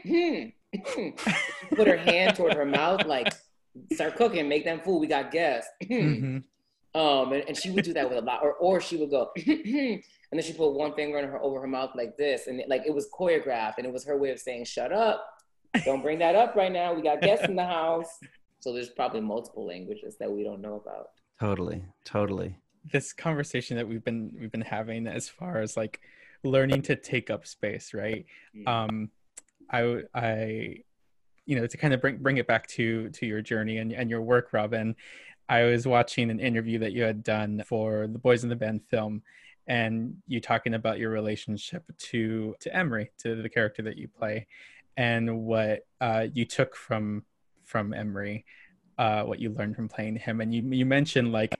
go, put her hand toward her mouth, like, start cooking, make them food, we got guests. Mm-hmm. And she would do that with a lot, or she would go, and then she put one finger over her mouth like this, and it was choreographed, and it was her way of saying, "Shut up, don't bring that up right now. We got guests in the house." So there's probably multiple languages that we don't know about. Totally. This conversation that we've been having as far as like learning to take up space, right? Mm-hmm. I to kind of bring it back to your journey and your work, Robin. I was watching an interview that you had done for the Boys in the Band film, and you talking about your relationship to Emery, to the character that you play, and what you took from Emery, what you learned from playing him. And you mentioned, like,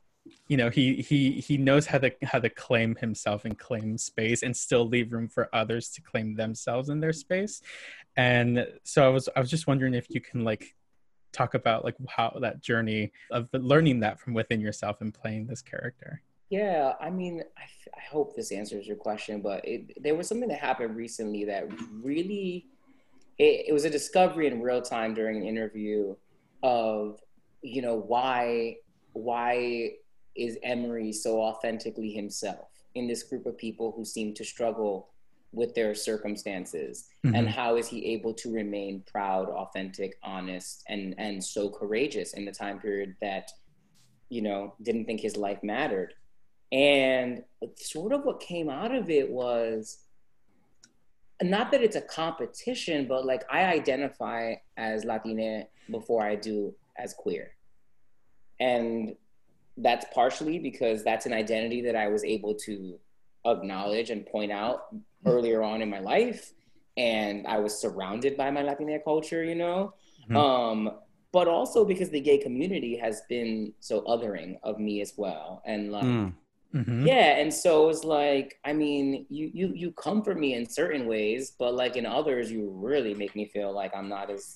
he knows how to claim himself and claim space and still leave room for others to claim themselves in their space. And so I was just wondering if you can like talk about like how that journey of learning that from within yourself and playing this character. Yeah, I mean, I hope this answers your question, but there was something that happened recently that really, it was a discovery in real time during an interview of, why is Emery so authentically himself in this group of people who seem to struggle with their circumstances, mm-hmm. and how is he able to remain proud, authentic, honest, and so courageous in the time period that, didn't think his life mattered. And sort of what came out of it was, not that it's a competition, but like I identify as Latina before I do as queer. And that's partially because that's an identity that I was able to acknowledge and point out earlier on in my life, and I was surrounded by my Latina culture, Mm-hmm. But also because the gay community has been so othering of me as well, and like, mm-hmm. yeah, and so it's like, I mean, you comfort me in certain ways, but like in others, you really make me feel like I'm not as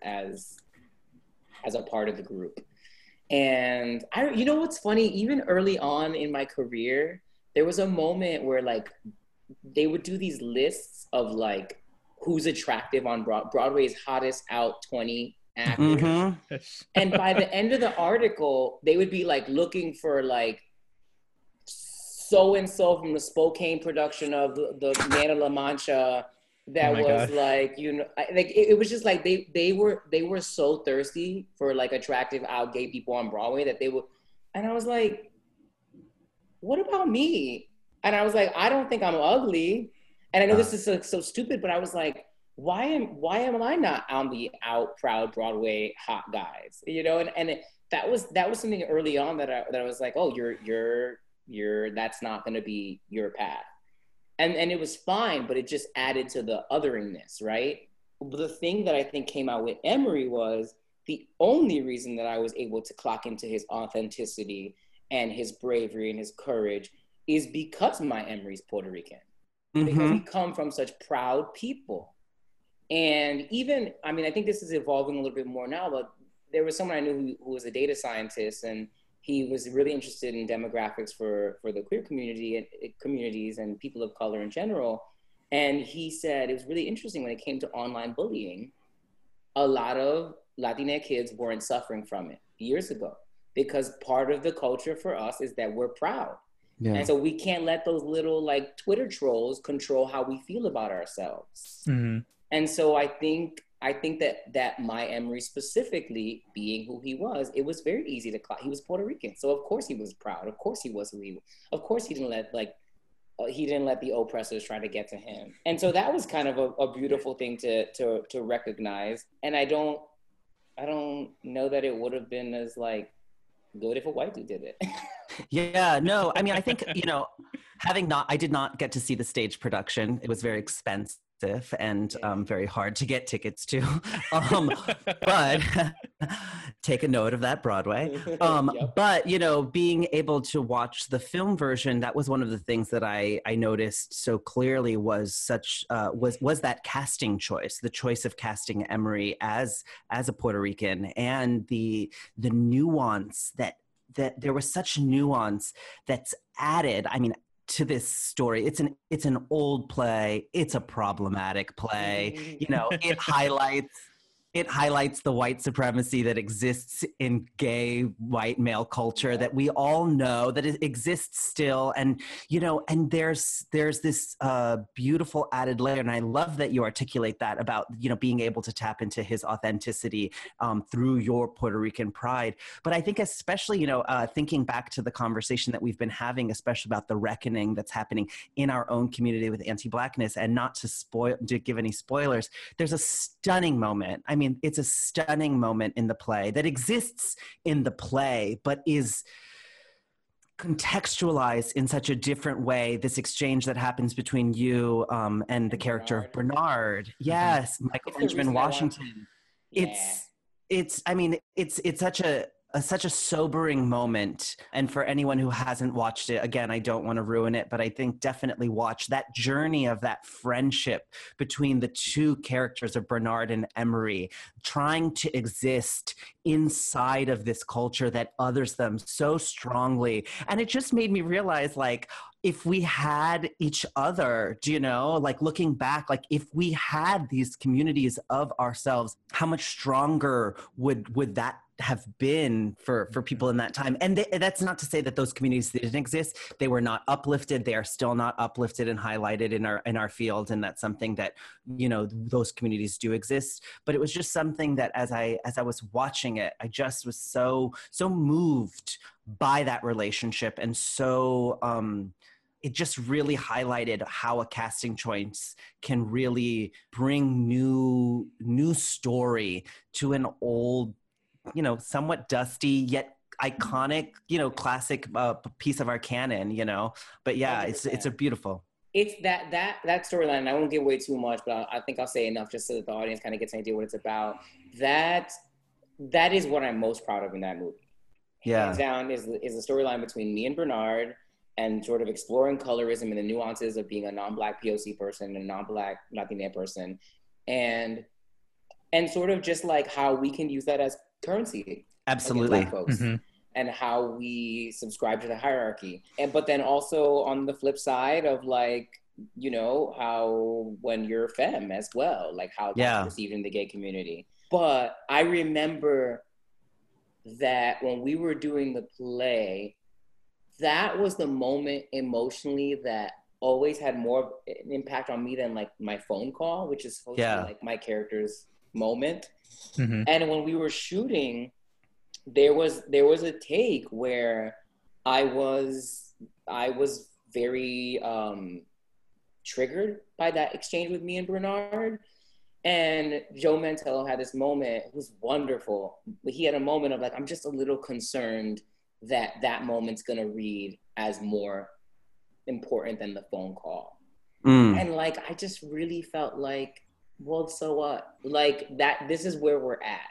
a part of the group. And what's funny, even early on in my career, there was a moment where like they would do these lists of like who's attractive on Broadway's hottest out 20 actors. Mm-hmm. And by the end of the article, they would be like looking for like so-and-so from the Spokane production of the Man of La Mancha that was God. Like, it was just like they were so thirsty for like attractive out gay people on Broadway that they would, and I was like, what about me? And I was like, I don't think I'm ugly. And I know this is so stupid, but I was like, why am I not on the out proud Broadway hot guys? That was something early on that I was like, oh, you're that's not going to be your path. And it was fine, but it just added to the otheringness, right? But the thing that I think came out with Emery was the only reason that I was able to clock into his authenticity and his bravery and his courage is because my Emery's Puerto Rican. Because we come from such proud people. And even, I mean, I think this is evolving a little bit more now, but there was someone I knew who was a data scientist, and he was really interested in demographics for the queer community and communities and people of color in general. And he said it was really interesting when it came to online bullying, a lot of Latina kids weren't suffering from it years ago, because part of the culture for us is that we're proud. Yeah. And so we can't let those little like Twitter trolls control how we feel about ourselves. Mm-hmm. And so I think that my Emery specifically, being who he was, it was very easy to clock. He was Puerto Rican, so of course he was proud. Of course he was who he was. Of course he didn't let the oppressors try to get to him. And so that was kind of a beautiful thing to recognize. And I don't know that it would have been as like good if a white dude did it. Yeah, no, I mean, I think, I did not get to see the stage production. It was very expensive and very hard to get tickets to. But take a note of that, Broadway. Yep. But, being able to watch the film version, that was one of the things that I noticed so clearly was was that casting choice, the choice of casting Emery as a Puerto Rican, and the nuance that there was such nuance that's added. I mean, to this story, it's an old play. It's a problematic play. It highlights the white supremacy that exists in gay white male culture that we all know that it exists still. And, and there's this beautiful added layer. And I love that you articulate that about, being able to tap into his authenticity through your Puerto Rican pride. But I think especially, thinking back to the conversation that we've been having, especially about the reckoning that's happening in our own community with anti-Blackness, and not to give any spoilers, there's a stunning moment. I mean, it's a stunning moment in the play that exists in the play, but is contextualized in such a different way. This exchange that happens between you and the character of Bernard. Yes, Michael Benjamin Washington. It's such a sobering moment. And for anyone who hasn't watched it, again, I don't want to ruin it, but I think definitely watch that journey of that friendship between the two characters of Bernard and Emery, trying to exist inside of this culture that others them so strongly. And it just made me realize, like, if we had each other, looking back, like if we had these communities of ourselves, how much stronger would that have been for people in that time? And that's not to say that those communities didn't exist. They were not uplifted. They are still not uplifted and highlighted in our field. And that's something that, those communities do exist. But it was just something that as I was watching it, I just was so moved by that relationship. And so, it just really highlighted how a casting choice can really bring new story to an old, somewhat dusty yet iconic, classic piece of our canon, But yeah, 100%. It's a beautiful. It's that storyline. I won't give away too much, but I think I'll say enough just so that the audience kind of gets an idea what it's about. That is what I'm most proud of in that movie. Yeah, hands down is the storyline between me and Bernard, and sort of exploring colorism and the nuances of being a non-Black POC person and a non-Black Latina person, and sort of just like how we can use that as currency. Absolutely. Black folks, and how we subscribe to the hierarchy. But then also on the flip side of like, how when you're femme as well, like how that's perceived in the gay community. But I remember that when we were doing the play, that was the moment emotionally that always had more of an impact on me than like my phone call, which is supposed to be like my character's moment. Mm-hmm. And when we were shooting, there was a take where I was very triggered by that exchange with me and Bernard. And Joe Mantello had this moment. It was wonderful. But he had a moment of like, I'm just a little concerned that moment's gonna read as more important than the phone call. And like, I just really felt like, well, so what? Like that, this is where we're at.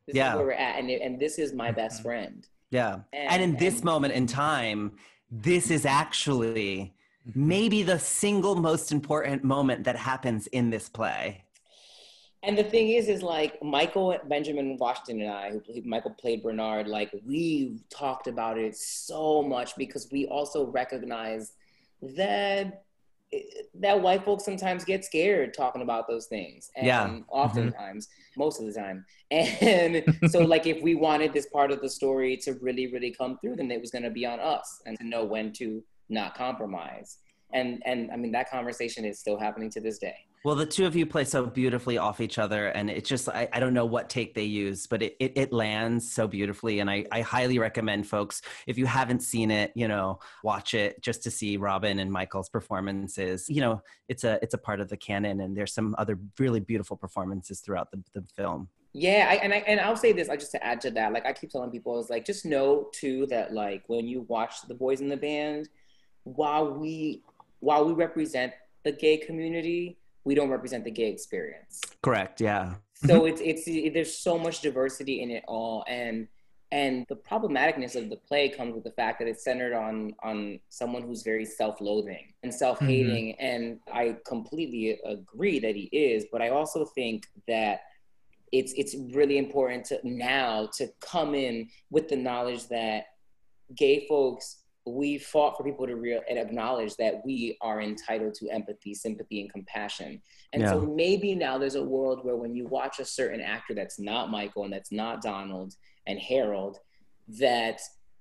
This is where we're at, and this is my best friend. Yeah. And in this moment in time, this is actually maybe the single most important moment that happens in this play. And the thing is like Michael Benjamin Washington and I, Michael played Bernard, like we talked about it so much because we also recognize that white folks sometimes get scared talking about those things. And oftentimes, most of the time. And so like if we wanted this part of the story to really, really come through, then it was going to be on us and to know when to not compromise. And I mean, that conversation is still happening to this day. Well, the two of you play so beautifully off each other, and it's just, I don't know what take they use, but it lands so beautifully. And I highly recommend folks, if you haven't seen it, you know, watch it just to see Robin and Michael's performances. You know, it's a part of the canon, and there's some other really beautiful performances throughout the film. Yeah, and I'll say this, just to add to that, like I keep telling people, is like, just know too that like when you watch The Boys in the Band, while we represent the gay community, we don't represent the gay experience. Correct. Yeah. So it's there's so much diversity in it all, and the problematicness of the play comes with the fact that it's centered on someone who's very self-loathing and self-hating, and I completely agree that he is, but I also think that it's really important to come in with the knowledge that gay folks, we fought for people to and acknowledge that we are entitled to empathy, sympathy, and compassion. And so maybe now there's a world where when you watch a certain actor that's not Michael and that's not Donald and Harold, that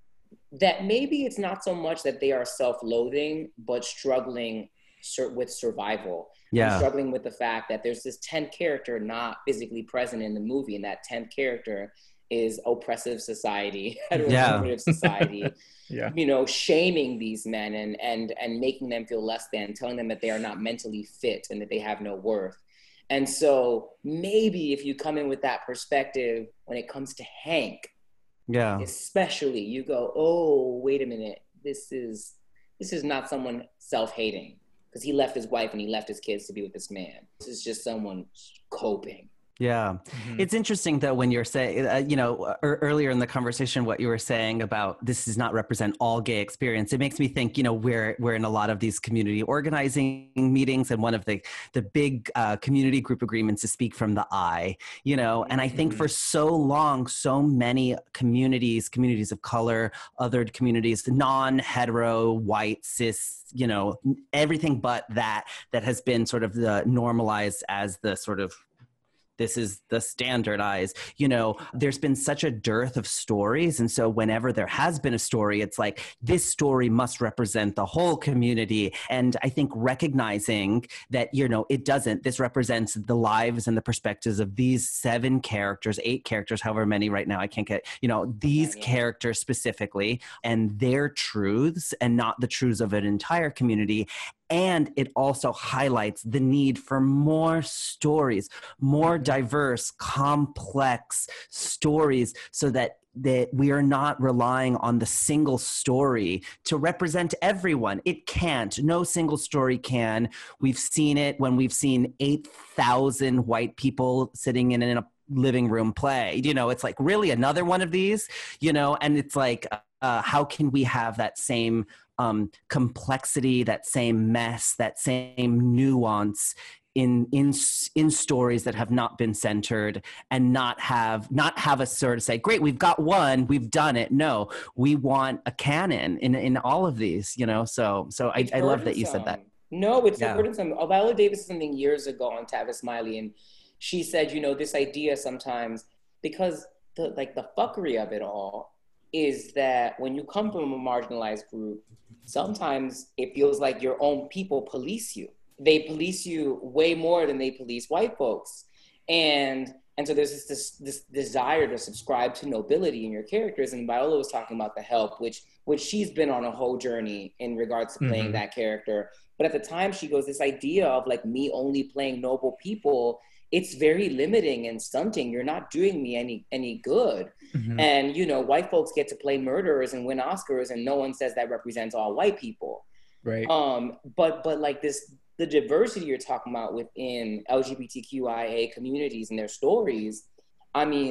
maybe it's not so much that they are self-loathing, but struggling with survival. Yeah. Struggling with the fact that there's this 10th character not physically present in the movie, and that 10th character is oppressive society, heteronormative society, you know, shaming these men and making them feel less than, telling them that they are not mentally fit and that they have no worth. And so maybe if you come in with that perspective when it comes to Hank, especially, you go, oh, wait a minute, this is not someone self-hating because he left his wife and he left his kids to be with this man. This is just someone coping. Yeah. It's interesting though, when you're saying, you know, earlier in the conversation, what you were saying about this does not represent all gay experience. It makes me think, you know, we're in a lot of these community organizing meetings, and one of the big community group agreements is speak from the I, you know, and I think for so long, so many communities of color, othered communities, non-hetero, white, cis, you know, everything but that has been sort of the normalized as the sort of, this is the standardized, you know, there's been such a dearth of stories. And so whenever there has been a story, it's like, this story must represent the whole community. And I think recognizing that, you know, it doesn't, this represents the lives and the perspectives of these 7 characters, 8 characters, however many right now, I can't get, you know, these characters specifically and their truths and not the truths of an entire community. And it also highlights the need for more stories, more diverse, complex stories, so that we are not relying on the single story to represent everyone. It can't. No single story can. We've seen it when we've seen 8,000 white people sitting in a living room play. You know, it's like, really another one of these? You know, and it's like, how can we have that same complexity, that same mess, that same nuance in stories that have not been centered, and not have us sort of say, great, we've got one, we've done it. No, we want a canon in all of these, you know. So I love that you said that. No, it's so burdensome. Viola Davis said something years ago on Tavis Smiley, and she said, you know, this idea sometimes, because the fuckery of it all is that when you come from a marginalized group, sometimes it feels like your own people police you. They police you way more than they police white folks. And so there's this desire to subscribe to nobility in your characters. And Viola was talking about The Help, which she's been on a whole journey in regards to playing that character. But at the time, she goes, this idea of like me only playing noble people, it's very limiting and stunting. You're not doing me any good. And, you know, white folks get to play murderers and win Oscars, and no one says that represents all white people. Right. But like the diversity you're talking about within LGBTQIA communities and their stories, I mean,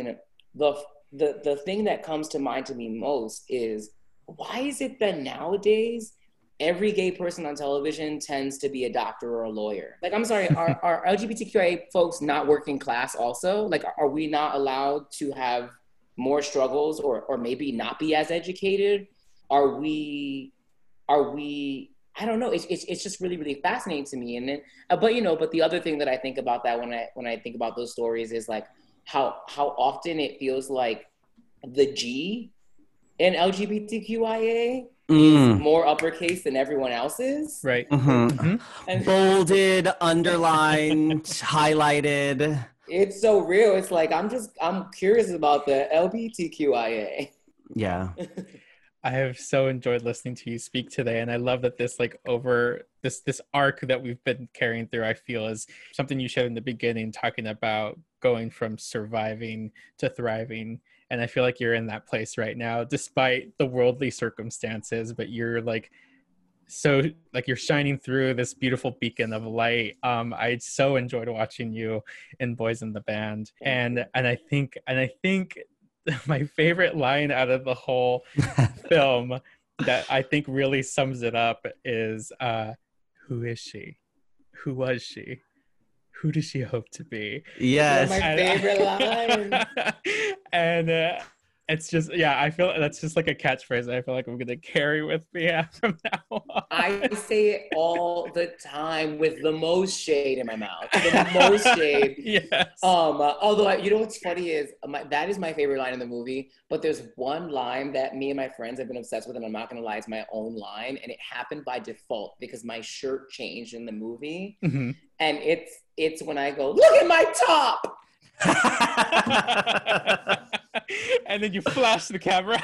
the thing that comes to mind to me most is, why is it that nowadays every gay person on television tends to be a doctor or a lawyer? Like, I'm sorry, are LGBTQIA folks not working class also? Like, are we not allowed to have more struggles, or maybe not be as educated? Are we, I don't know. It's just really, really fascinating to me. And then, but the other thing that I think about that when I think about those stories is like how often it feels like the G in LGBTQIA is more uppercase than everyone else's. Right. And bolded, underlined, highlighted. it's so real. It's like, I'm curious about the LGBTQIA. Yeah. I have so enjoyed listening to you speak today, and I love that this this arc that we've been carrying through, I feel, is something you shared in the beginning, talking about going from surviving to thriving. And I feel like you're in that place right now, despite the worldly circumstances, but you're like, so like you're shining through this beautiful beacon of light. I so enjoyed watching you in Boys in the Band. And I think my favorite line out of the whole film that I think really sums it up is, who is she? Who was she? Who does she hope to be? Yes. That's my favorite line. And it's just, yeah, I feel that's just like a catchphrase I feel like I'm going to carry with me from now on. I say it all the time with the most shade in my mouth. The most shade. Yes. Although, you know what's funny is, that is my favorite line in the movie, but there's one line that me and my friends have been obsessed with, and I'm not going to lie, it's my own line, and it happened by default because my shirt changed in the movie. Mm-hmm. And it's when I go, look at my top! And then you flash the camera.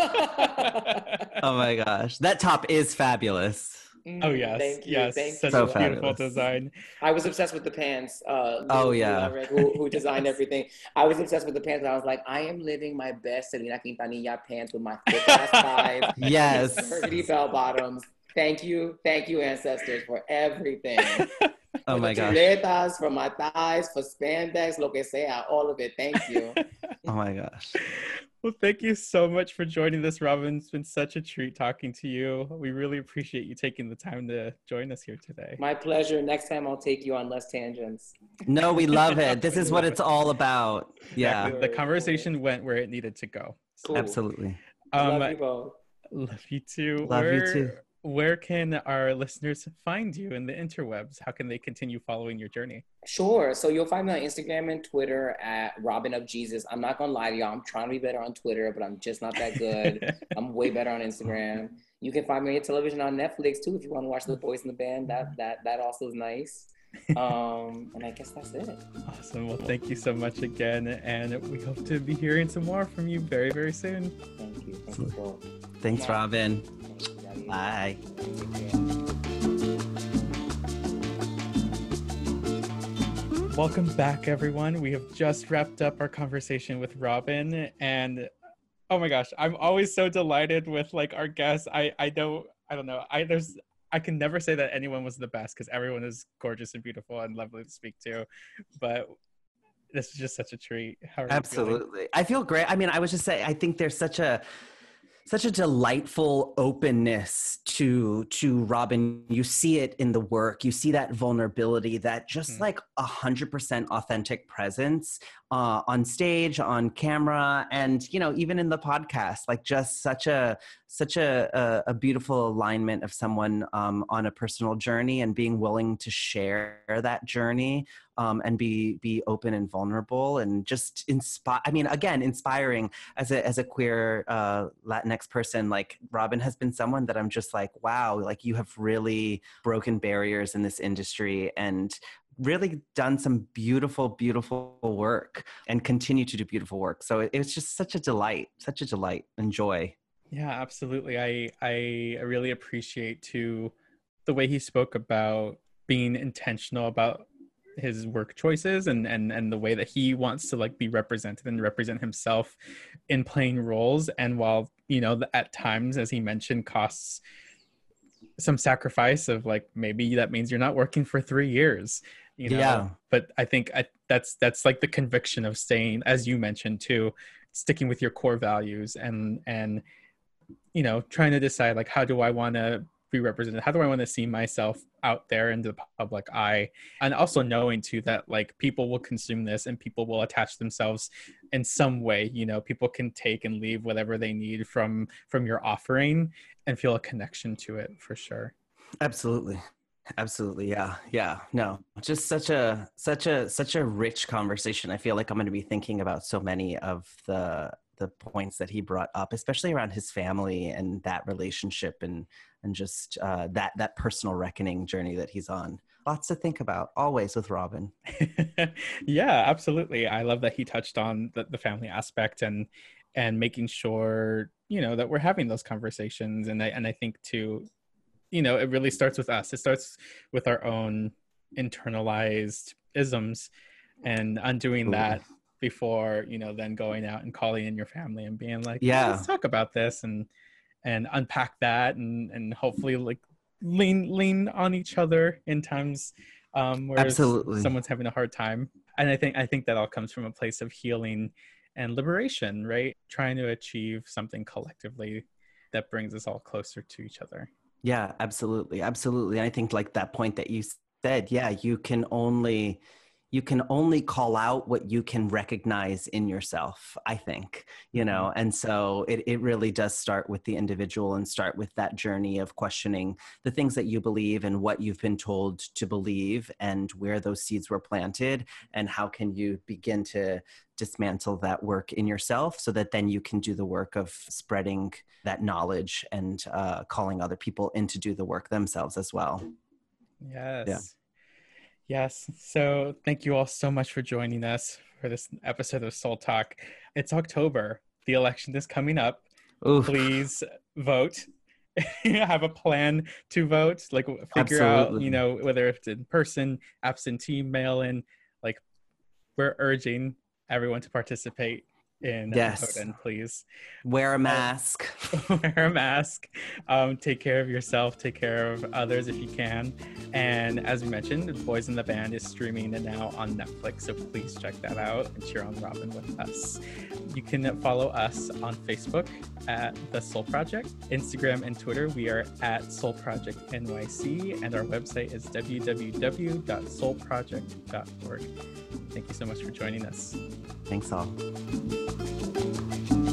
Oh my gosh. That top is fabulous. Oh yes. Thank you. Yes. Thank Such you. a So beautiful fabulous. design. I was obsessed with the pants. Oh, yeah. Who designed everything. I was obsessed with the pants, and I was like, I am living my best Selena Quintanilla pants with my thick ass thighs. Yes. Burgundy bell bottoms. Thank you, ancestors, for everything. Oh For my the gosh. chuletas, for my thighs, for spandex, lo que sea, all of it. Thank you. Oh my gosh. Well, thank you so much for joining us, Robin. It's been such a treat talking to you. We really appreciate you taking the time to join us here today. My pleasure. Next time I'll take you on less tangents. No, we love it. This is what it's all about. Yeah, Exactly. The conversation went where it needed to go. Cool. absolutely. Love you both. Love you too. Love you too. Where can our listeners find you in the interwebs? How can they continue following your journey? Sure. So you'll find me on Instagram and Twitter at Robin of Jesus. I'm not gonna lie to y'all. I'm trying to be better on Twitter, but I'm just not that good. I'm way better on Instagram. You can find me on television on Netflix too if you want to watch The Boys in the Band. That also is nice. And I guess that's it. Awesome. Well, thank you so much again, and we hope to be hearing some more from you very, very soon. Thank you. Thank you both. Thanks, Robin. Bye. Bye. Welcome back, everyone. We have just wrapped up our conversation with Robin, and oh my gosh, I'm always so delighted with like our guests. I don't know. I can never say that anyone was the best because everyone is gorgeous and beautiful and lovely to speak to, but this is just such a treat. How are you feeling? Absolutely. I feel great. I mean, I was just saying, I think there's such a delightful openness to Robin. You see it in the work. You see that vulnerability, that just like 100% authentic presence on stage, on camera, and even in the podcast. Like just such a beautiful alignment of someone on a personal journey and being willing to share that journey and be open and vulnerable and just inspiring as a queer Latinx person. Like Robin has been someone that I'm just like, wow, like you have really broken barriers in this industry and really done some beautiful, beautiful work and continue to do beautiful work. So it was just such a delight and joy. Yeah, absolutely. I really appreciate too the way he spoke about being intentional about his work choices and the way that he wants to like be represented and represent himself in playing roles. And while, at times, as he mentioned, costs some sacrifice of like, maybe that means you're not working for 3 years. you know. Yeah. But I think that's like the conviction of staying, as you mentioned too, sticking with your core values and you know, trying to decide like, how do I want to be represented? How do I want to see myself out there in the public eye? And also knowing too that like people will consume this and people will attach themselves in some way. You know, people can take and leave whatever they need from your offering and feel a connection to it for sure. Absolutely. Absolutely. Yeah. No, just such a rich conversation. I feel like I'm going to be thinking about so many of the points that he brought up, especially around his family and that relationship and just that personal reckoning journey that he's on. Lots to think about always with Robin. Yeah, absolutely. I love that he touched on the family aspect and making sure, you know, that we're having those conversations. And I think too, you know, it really starts with us. It starts with our own internalized isms and undoing that before, you know, then going out and calling in your family and being like, yeah, let's talk about this and unpack that and hopefully like lean on each other in times where absolutely someone's having a hard time. And I think that all comes from a place of healing and liberation, right? Trying to achieve something collectively that brings us all closer to each other. Yeah, absolutely. Absolutely. I think like that point that you said, yeah, you can only call out what you can recognize in yourself, I think, you know, and so it really does start with the individual and start with that journey of questioning the things that you believe and what you've been told to believe and where those seeds were planted and how can you begin to dismantle that work in yourself so that then you can do the work of spreading that knowledge and calling other people in to do the work themselves as well. Yes. Yeah. Yes. So thank you all so much for joining us for this episode of Soul Talk. It's October. The election is coming up. Oof. Please vote. Have a plan to vote. Like figure out, you know, whether it's in person, absentee, mail-in. Like we're urging everyone to participate in voting, please. Wear a mask. Wear a mask. Take care of yourself. Take care of others if you can. And as we mentioned, Boys in the Band is streaming now on Netflix, so please check that out and cheer on Robin with us. You can follow us on Facebook at The Soul Project, Instagram and Twitter. We are at Soul Project NYC, and our website is www.soulproject.org. Thank you so much for joining us. Thanks all.